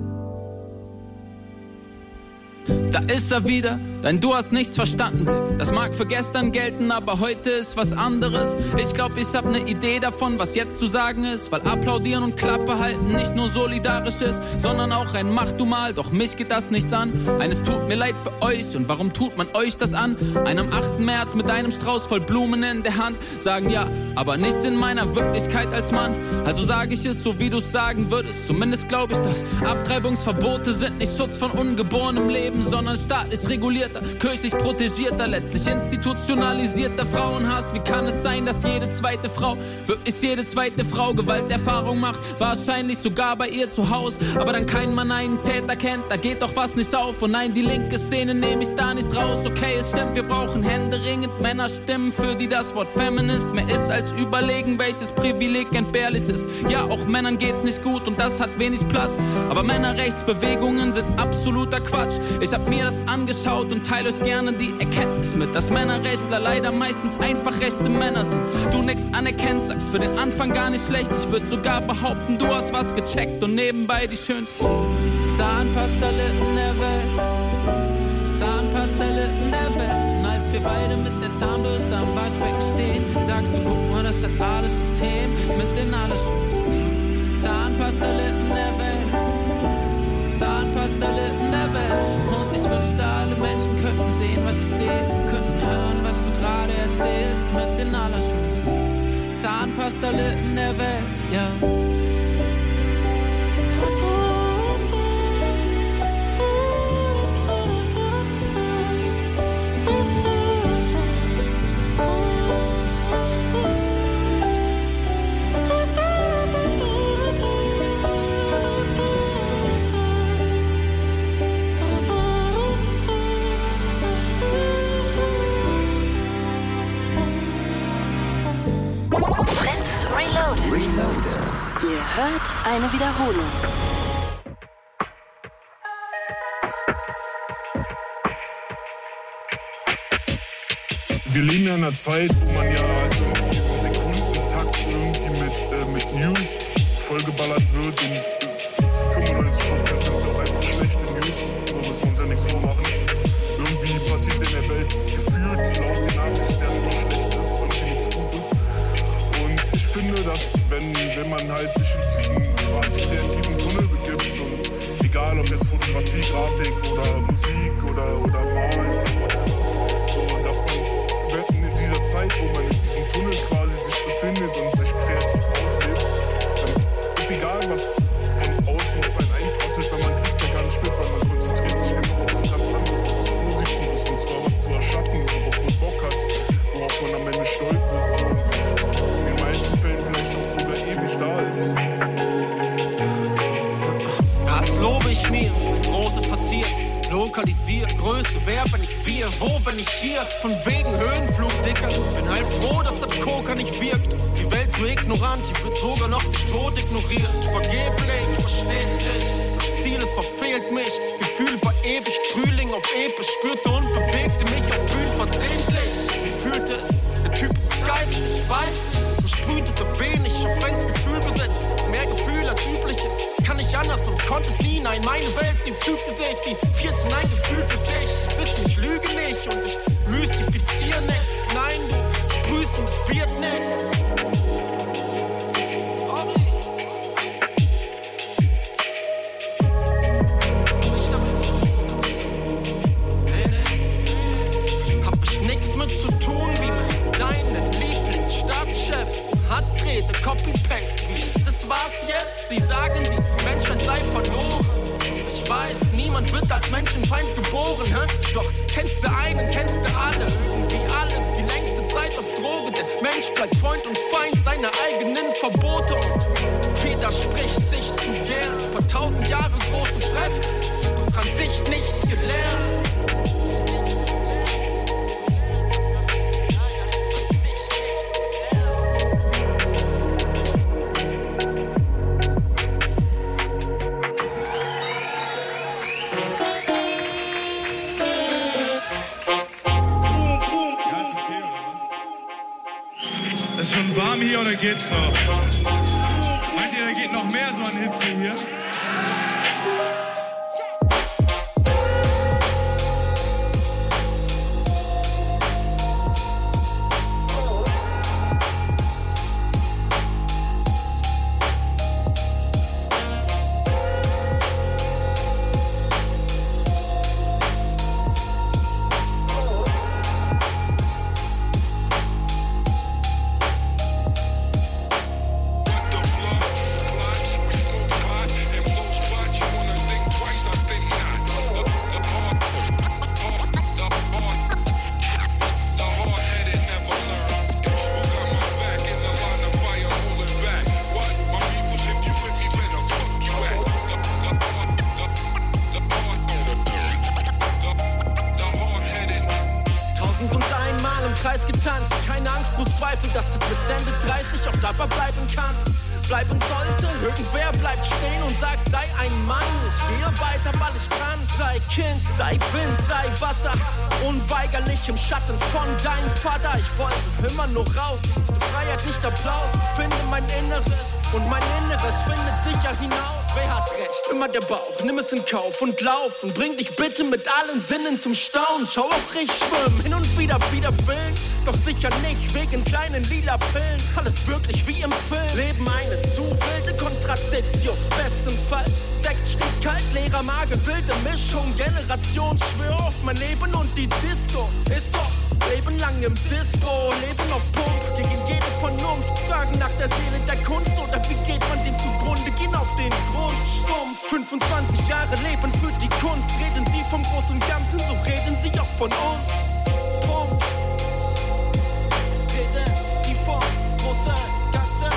Da ist er wieder, dein Du hast nichts verstanden Blick. Das mag für gestern gelten, aber heute ist was anderes. Ich glaub, ich hab ne Idee davon, was jetzt zu sagen ist. Weil applaudieren und Klappe halten nicht nur solidarisch ist, sondern auch ein Mach du mal, doch mich geht das nichts an. Eines tut mir leid für euch, und warum tut man euch das an? Einem 8. März mit einem Strauß voll Blumen in der Hand. Sagen ja, aber nicht in meiner Wirklichkeit als Mann. Also sag ich es so, wie du's sagen würdest. Zumindest glaub ich das. Abtreibungsverbote sind nicht Schutz von ungeborenem Leben, sondern staatlich regulierter, kirchlich protegierter, letztlich institutionalisierter Frauenhass. Wie kann es sein, dass jede zweite Frau, wirklich jede zweite Frau Gewalterfahrung macht? Wahrscheinlich sogar bei ihr zu Haus, aber dann kein Mann einen Täter kennt, da geht doch was nicht auf. Und nein, die linke Szene nehme ich da nicht raus. Okay, es stimmt, wir brauchen händeringend Männerstimmen, für die das Wort Feminist mehr ist als überlegen, welches Privileg entbehrlich ist. Ja, auch Männern geht's nicht gut und das hat wenig Platz, aber Männerrechtsbewegungen sind absoluter Quatsch. Ich hab hab mir das angeschaut und teile euch gerne die Erkenntnis mit, dass Männerrechtler leider meistens einfach rechte Männer sind. Du nix anerkennt, sagst für den Anfang gar nicht schlecht. Ich würd sogar behaupten, du hast was gecheckt und nebenbei die schönsten Zahnpasta-Lippen der Welt. Zahnpasta-Lippen der Welt. Und als wir beide mit der Zahnbürste am Waschbecken stehen, sagst du, guck mal, das hat alles System mit den allerschönsten Zahnpasta-Lippen der Welt. Zahnpasta-Lippen der Welt. Und ich wünschte, alle Menschen könnten sehen, was ich sehe, könnten hören, was du gerade erzählst, mit den allerschönsten Zahnpasta-Lippen der Welt, ja. Ihr hört eine Wiederholung. Wir leben ja in einer Zeit, wo man ja irgendwie im Sekundentakt irgendwie mit News vollgeballert wird und zu 95% sind es auch einfach schlechte News, so müssen wir uns ja nichts vormachen. Irgendwie passiert in der Welt gefühlt laut den Nachrichten ja nur Schlechtes und nichts Gutes. Und ich finde, dass wenn man halt sich in diesen quasi kreativen Tunnel begibt und egal ob jetzt Fotografie, Grafik oder Musik oder Malen oder whatever, so dass man in dieser Zeit, wo man in diesem Tunnel quasi sich befindet und sich kreativ auslebt, dann ist egal, was von außen auf einen einprasselt, weil man kriegt ja gar nicht mit, weil man konzentriert sich einfach auf was ganz anderes, auf was Positives, und zwar was zu erschaffen, worauf man Bock hat, worauf man am Ende stolz ist und was in den meisten Fällen vielleicht auch sogar ewig da ist. Das lobe ich mir, wenn Großes passiert. Lokalisiert, Größe, wer, wenn ich wir, wo, wenn ich hier, von wegen Höhenflug, Dicker. Bin halt froh, dass das Coca nicht wirkt. Die Welt so ignorant, hier wird sogar noch der Tod ignoriert. Vergeblich, versteht sich, das Ziel, es verfehlt mich. Gefühl verewigt, Frühling auf episch, spürte und bewegte mich auf Bühnen versehentlich. Wie fühlte es? Der Typ ist geistig, ich weiß, du sprühte wenig, auch wenn's Gefühl besetzt. Mehr Gefühl als üblich ist, kann ich anders und konnte es nie. Nein, meine Welt, sie fügte sich, die 14 ein Gefühl für sich. Sie wissen, ich lüge nicht und ich mystifiziere nix. Nein, du sprühst und es wird nix. Sorry. Was hab ich damit zu tun? Nee. Hab ich nix mit zu tun, wie mit deinen Lieblingsstaatschefs. Hassrede, Copy-Paste, wie das war's jetzt. Sie sagen, die Menschheit sei verloren. Ich weiß, niemand wird als Menschenfeind geboren, hä? Doch kennst du einen, kennst du alle. Irgendwie alle, die längste Zeit auf Droge. Der Mensch bleibt Freund und Feind seiner eigenen Verbote und widerspricht sich zu gern. Ein paar tausend Jahre große Fresse, doch an sich nichts gelernt. Warm hier oder geht's noch? Meint ihr, da geht noch mehr so an Hitze hier? bleiben sollte. Irgendwer bleibt stehen und sagt, sei ein Mann. Ich gehe weiter, weil ich kann. Sei Kind, sei Wind, sei Wasser. Unweigerlich im Schatten von deinem Vater. Ich wollte immer nur raus. Freiheit, nicht Applaus. Finde mein Inneres und mein Inneres findet sicher hinaus. Wer hat recht? Immer der Bauch. Nimm es in Kauf und lauf und bring dich bitte mit allen Sinnen zum Staunen. Schau auch ich schwimmen, hin und wieder willen. Doch sicher nicht wegen kleinen lila Pillen. Alles wirklich wie im Film. Leben eine zu wilde Kontradiktion. Bestenfalls Sekt steht kalt, leerer Magen, wilde Mischung. Generation, schwör auf mein Leben und die Disco. Ist so, Leben lang im Disco. Leben auf Pump, gegen jede Vernunft. Fragen nach der Seele der Kunst. Oder wie geht man dem zugrunde? Gehen auf den Grund, stumpf. 25 Jahre Leben für die Kunst. Reden Sie vom großen Ganzen, so reden Sie auch von uns. Punkt. Reden Sie vom großen Ganzen.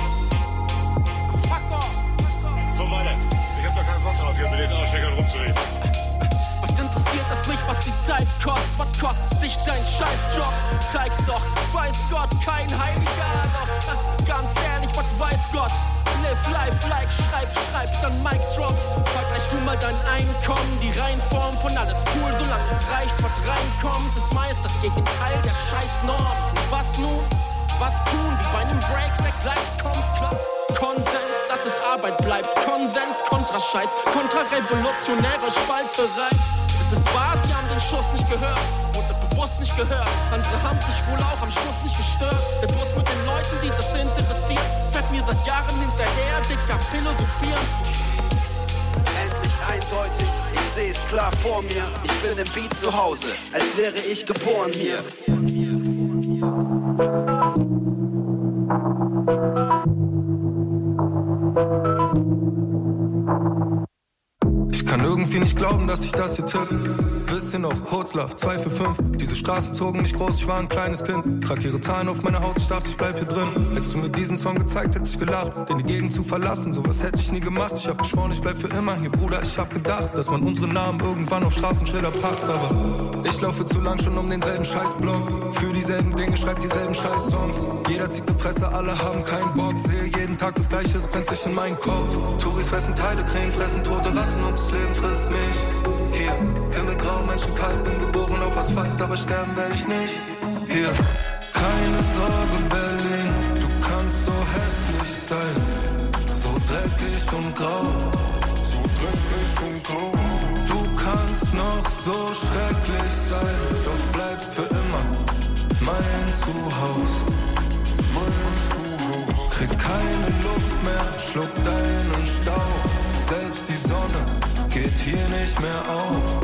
Fuck off. Komm weiter. Ich hab da keinen Bock drauf, hier mit den Arschleckern rumzureden. Was interessiert es mich, was die Zeit kostet? Was kostet dich dein Scheißjob? Zeig's doch, weiß Gott, kein Heiliger. Doch ganz ehrlich, was weiß Gott? Live life like, schreib, dann Mic drop. Vergleich du mal dein Einkommen, die Reihenform von alles cool, solange es reicht, was reinkommt. Ist meist das Gegenteil der Scheißnorm. Und was nun? Was tun? Wie bei einem Break, der gleich kommt, klar. Konsens, dass es Arbeit bleibt. Konsens, Kontrascheiß, kontrarevolutionäre Spalterei. Es ist wahr, sie haben den Schuss nicht gehört. Wurde bewusst nicht gehört. Andere haben sich wohl auch am Schluss nicht gestört. Der Bus mit den Leuten, die das interessiert, fährt mir seit Jahren hinterher, dicker philosophieren. Endlich eindeutig, ich seh's klar vor mir. Ich bin im Beat zu Hause, als wäre ich geboren hier. Ich kann irgendwie nicht glauben, dass ich das hier tipp. Wisst ihr noch, Hood Love, 2 für 5. Diese Straßen zogen nicht groß, ich war ein kleines Kind. Trag ihre Zahlen auf meiner Haut, ich dachte, ich bleib hier drin. Hättest du mir diesen Song gezeigt, hätte ich gelacht. Denn die Gegend zu verlassen, sowas hätte ich nie gemacht. Ich hab geschworen, ich bleib für immer hier, Bruder. Ich hab gedacht, dass man unsere Namen irgendwann auf Straßenschilder packt. Aber ich laufe zu lang schon um denselben Scheißblock. Für dieselben Dinge, schreib dieselben Scheiß-Songs. Jeder zieht ne Fresse, alle haben keinen Bock. Sehe jeden Tag das Gleiche, es brennt sich in meinen Kopf. Touris fressen Teile, Krähen fressen tote Ratten und das Leben frisst mich. Hier, himmelgrau, menschenkalt, bin geboren auf Asphalt, aber sterben werde ich nicht. Hier, keine Sorge, Berlin, du kannst so hässlich sein, so dreckig und grau, so dreckig und grau. Du kannst noch so schrecklich sein, doch bleibst für immer mein Zuhause. Krieg keine Luft mehr, schluck deinen Staub, selbst die Sonne geht hier nicht mehr auf.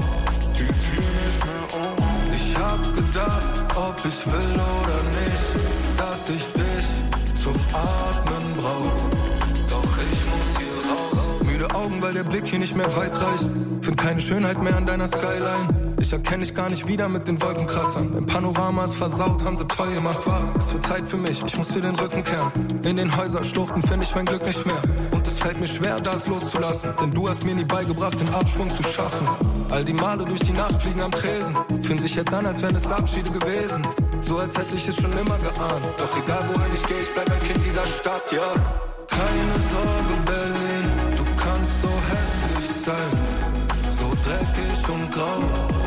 Ich hab gedacht, ob ich will oder nicht, dass ich dich zum Atmen brauch. Doch ich muss hier raus. Müde Augen, weil der Blick hier nicht mehr weit reicht. Find keine Schönheit mehr an deiner Skyline. Ich erkenne dich gar nicht wieder mit den Wolkenkratzern. Dein Panorama ist versaut, haben sie toll gemacht, war. Es wird Zeit für mich, ich muss dir den Rücken kehren. In den Häuserschluchten finde ich mein Glück nicht mehr. Und es fällt mir schwer, das loszulassen. Denn du hast mir nie beigebracht, den Absprung zu schaffen. All die Male durch die Nacht fliegen am Tresen. Fühlen sich jetzt an, als wären es Abschiede gewesen. So als hätte ich es schon immer geahnt. Doch egal wohin ich gehe, ich bleib ein Kind dieser Stadt, ja. Keine Sorge, Berlin, du kannst so hässlich sein, so dreckig und grau.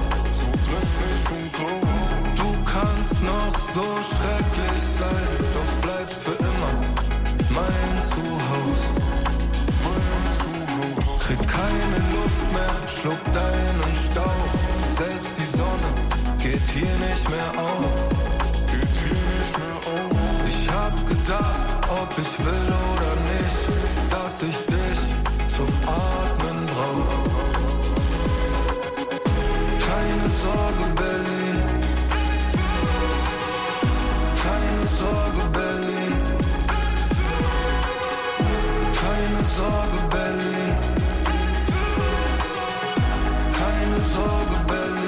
Du kannst noch so schrecklich sein, doch bleibst für immer mein Zuhause. Krieg keine Luft mehr, schluck deinen Staub, selbst die Sonne geht hier nicht mehr auf. Ich hab gedacht, ob ich will oder nicht, dass ich dich zum Atmen brauch. Keine Sorge, Berlin. Keine Sorge, Berlin. Keine Sorge, Berlin. Keine Sorge, Berlin.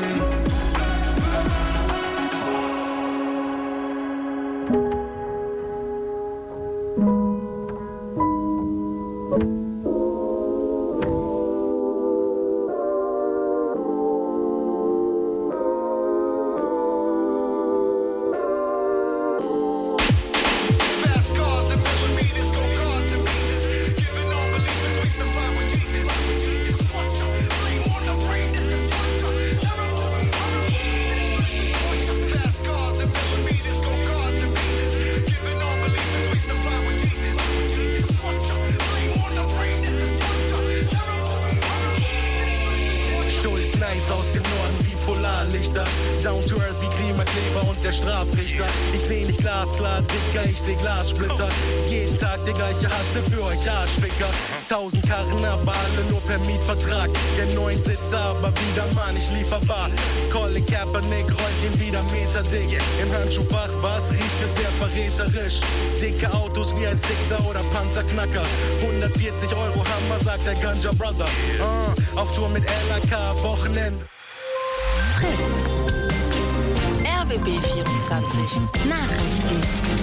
Lichter. Down to earth wie Klimakleber und der Strafrichter. Ich seh nicht glasklar, Dicker, ich seh Glassplitter. Jeden Tag der gleiche Hasse für euch Arschficker. 1000 Karren, aber alle nur per Mietvertrag. Der 9 Sitzer, aber wieder Mann, ich lieferbar. Colin Kaepernick rollt ihn wieder meterdick. Im Handschuhfach, was riecht es sehr verräterisch. Dicke Autos wie ein Sixer oder Panzerknacker. 140 € Hammer, sagt der Ganja Brother. Auf Tour mit LAK, Wochenende. Fritz. RBB 24 Nachrichten.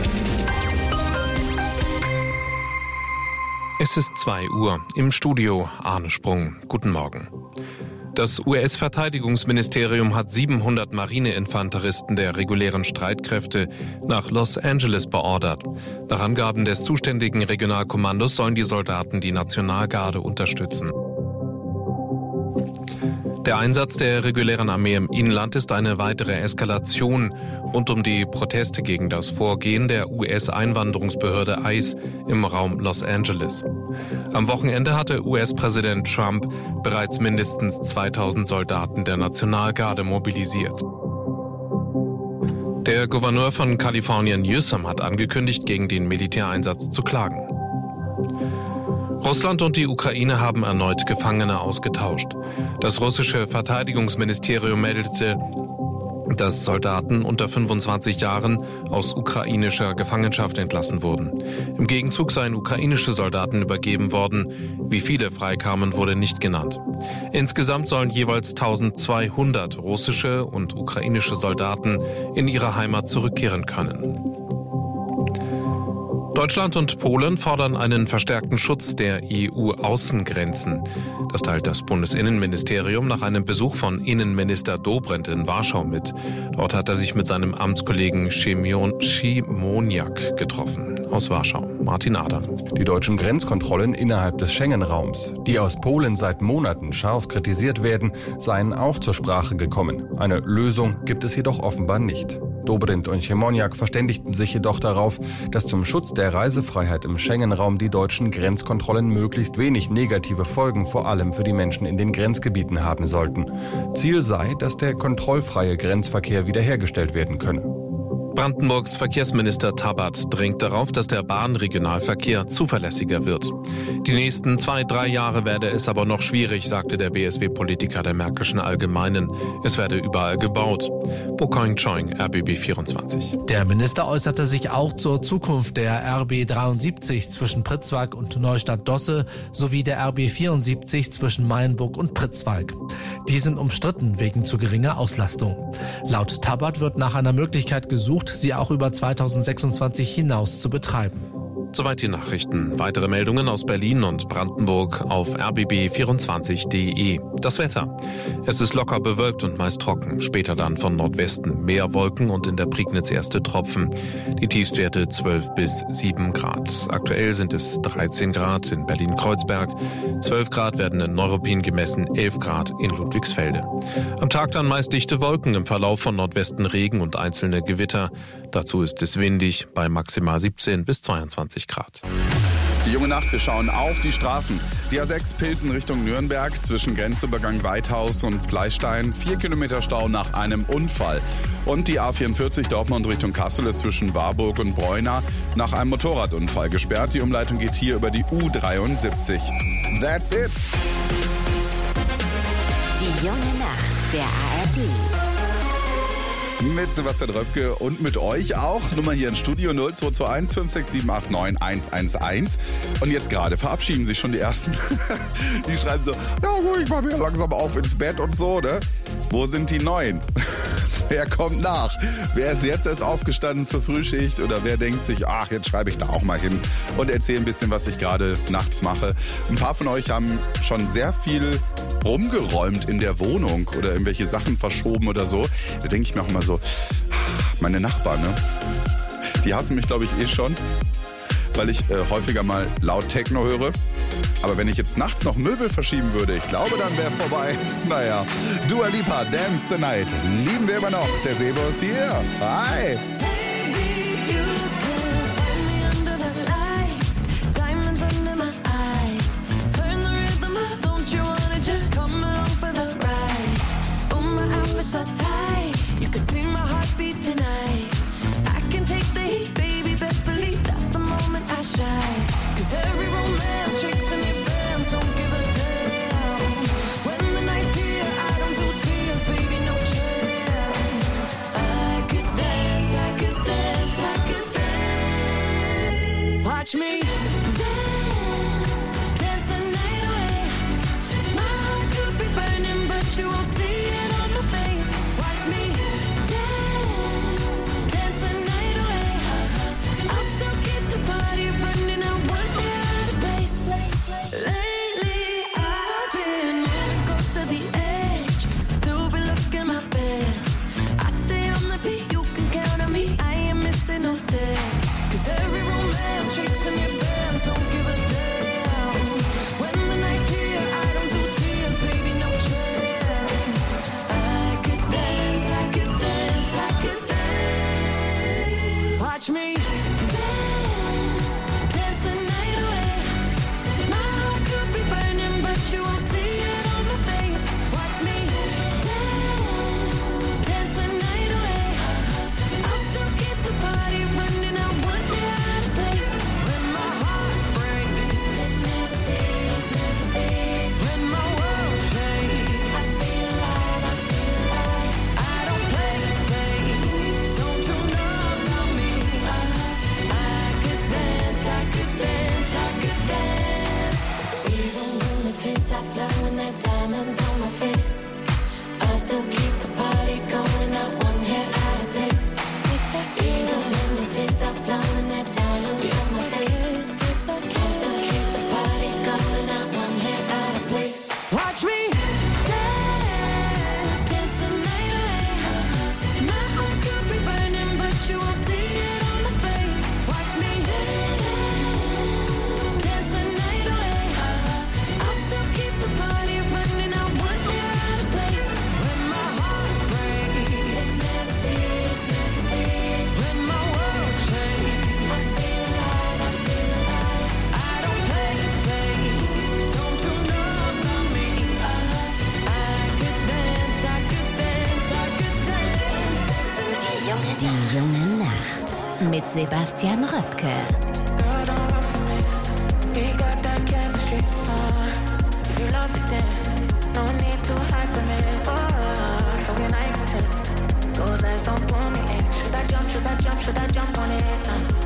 Es ist 2 Uhr. Im Studio Arne Sprung. Guten Morgen. Das US-Verteidigungsministerium hat 700 Marineinfanteristen der regulären Streitkräfte nach Los Angeles beordert. Nach Angaben des zuständigen Regionalkommandos sollen die Soldaten die Nationalgarde unterstützen. Der Einsatz der regulären Armee im Inland ist eine weitere Eskalation rund um die Proteste gegen das Vorgehen der US-Einwanderungsbehörde ICE im Raum Los Angeles. Am Wochenende hatte US-Präsident Trump bereits mindestens 2000 Soldaten der Nationalgarde mobilisiert. Der Gouverneur von Kalifornien, Newsom, hat angekündigt, gegen den Militäreinsatz zu klagen. Russland und die Ukraine haben erneut Gefangene ausgetauscht. Das russische Verteidigungsministerium meldete, dass Soldaten unter 25 Jahren aus ukrainischer Gefangenschaft entlassen wurden. Im Gegenzug seien ukrainische Soldaten übergeben worden. Wie viele freikamen, wurde nicht genannt. Insgesamt sollen jeweils 1200 russische und ukrainische Soldaten in ihre Heimat zurückkehren können. Deutschland und Polen fordern einen verstärkten Schutz der EU-Außengrenzen. Das teilt das Bundesinnenministerium nach einem Besuch von Innenminister Dobrindt in Warschau mit. Dort hat er sich mit seinem Amtskollegen Siemoniak getroffen. Aus Warschau, Martin Adam. Die deutschen Grenzkontrollen innerhalb des Schengen-Raums, die aus Polen seit Monaten scharf kritisiert werden, seien auch zur Sprache gekommen. Eine Lösung gibt es jedoch offenbar nicht. Dobrindt und Siemoniak verständigten sich jedoch darauf, dass zum Schutz der Reisefreiheit im Schengen-Raum die deutschen Grenzkontrollen möglichst wenig negative Folgen vor allem für die Menschen in den Grenzgebieten haben sollten. Ziel sei, dass der kontrollfreie Grenzverkehr wiederhergestellt werden könne. Brandenburgs Verkehrsminister Tabat drängt darauf, dass der Bahnregionalverkehr zuverlässiger wird. Die nächsten 2-3 Jahre werde es aber noch schwierig, sagte der BSW-Politiker der Märkischen Allgemeinen. Es werde überall gebaut. Bokoing Choing, RBB 24. Der Minister äußerte sich auch zur Zukunft der RB 73 zwischen Pritzwalk und Neustadt-Dosse sowie der RB 74 zwischen Mayenburg und Pritzwalk. Die sind umstritten wegen zu geringer Auslastung. Laut Tabat wird nach einer Möglichkeit gesucht, sie auch über 2026 hinaus zu betreiben. Soweit die Nachrichten. Weitere Meldungen aus Berlin und Brandenburg auf rbb24.de. Das Wetter. Es ist locker bewölkt und meist trocken. Später dann von Nordwesten mehr Wolken und in der Prignitz erste Tropfen. Die Tiefstwerte 12 bis 7 Grad. Aktuell sind es 13 Grad in Berlin-Kreuzberg. 12 Grad werden in Neuruppin gemessen, 11 Grad in Ludwigsfelde. Am Tag dann meist dichte Wolken, im Verlauf von Nordwesten Regen und einzelne Gewitter. Dazu ist es windig bei maximal 17 bis 22 Grad. Die junge Nacht, wir schauen auf die Straßen. Die A6 Pilsen Richtung Nürnberg zwischen Grenzübergang Weithaus und Bleistein. 4 Kilometer Stau nach einem Unfall. Und die A44 Dortmund Richtung Kassel ist zwischen Warburg und Bräuna nach einem Motorradunfall gesperrt. Die Umleitung geht hier über die U73. That's it. Die junge Nacht der ARD. Mit Sebastian Röpke und mit euch auch. Nummer hier im Studio 0221 56789 111. Und jetzt gerade verabschieden sich schon die Ersten. Die schreiben so, ja gut, ich mach mir langsam auf ins Bett und so, ne? Wo sind die Neuen? Wer kommt nach? Wer ist jetzt erst aufgestanden zur Frühschicht? Oder wer denkt sich, ach, jetzt schreibe ich da auch mal hin und erzähle ein bisschen, was ich gerade nachts mache. Ein paar von euch haben schon sehr viel rumgeräumt in der Wohnung oder irgendwelche Sachen verschoben oder so. Da denke ich mir auch immer so, meine Nachbarn, ne? Die hassen mich, glaube ich, schon, weil ich häufiger mal laut Techno höre. Aber wenn ich jetzt nachts noch Möbel verschieben würde, ich glaube, dann wäre vorbei. Naja, Dua Lipa, Dance the Night. Lieben wir immer noch. Der Sebo ist hier. Hi. So tight. Watch me dance, dance the night away. My heart could be burning, but you won't see it on my face. Watch me dance, dance the night away. I'll still keep the party running. I want it out of place. Lately I've been moving close to the edge, still be looking my best. I stay on the beat, you can count on me. I ain't missing no steps. 'Cause every romance shakes in your bands, don't give a damn. When the night's here, I don't do tears, baby, no chance. I could dance, I could dance, I could dance. Watch me dance, dance the night away. My heart could be burning, but you won't see it on my face. Watch me dance, dance the night away. I'll still keep the party running. I want it out of place. When my heart breaks, never see it, never see it. When my world shakes, I feel alive, I feel alive. I don't play it safe, don't you know about me? I could dance, I could dance, I could dance. Even when the tears are flowing, like diamonds on my face, I still keep the party going. I want it out of place. Even when the tears are flowing, like diamonds on my face, I still keep the party going. I want it out of place. Watch me dance, dance the night away. My heart could be burning, but you won't see it on my face. Watch me dance, dance the night away. I'll still keep the party running. I want it out of place. When my heart breaks, never see it, never see it. When my world shakes, I feel alive, I feel alive. I don't play it safe, don't you know about me? I could dance, I could dance, I could dance. Die junge Nacht mit Sebastian Röpke. Girl, don't run from me. We got that chemistry. If you love it, then no need to hide from it. How can I pretend? Those eyes don't pull me in. Should I jump? Should I jump? Should I jump on it?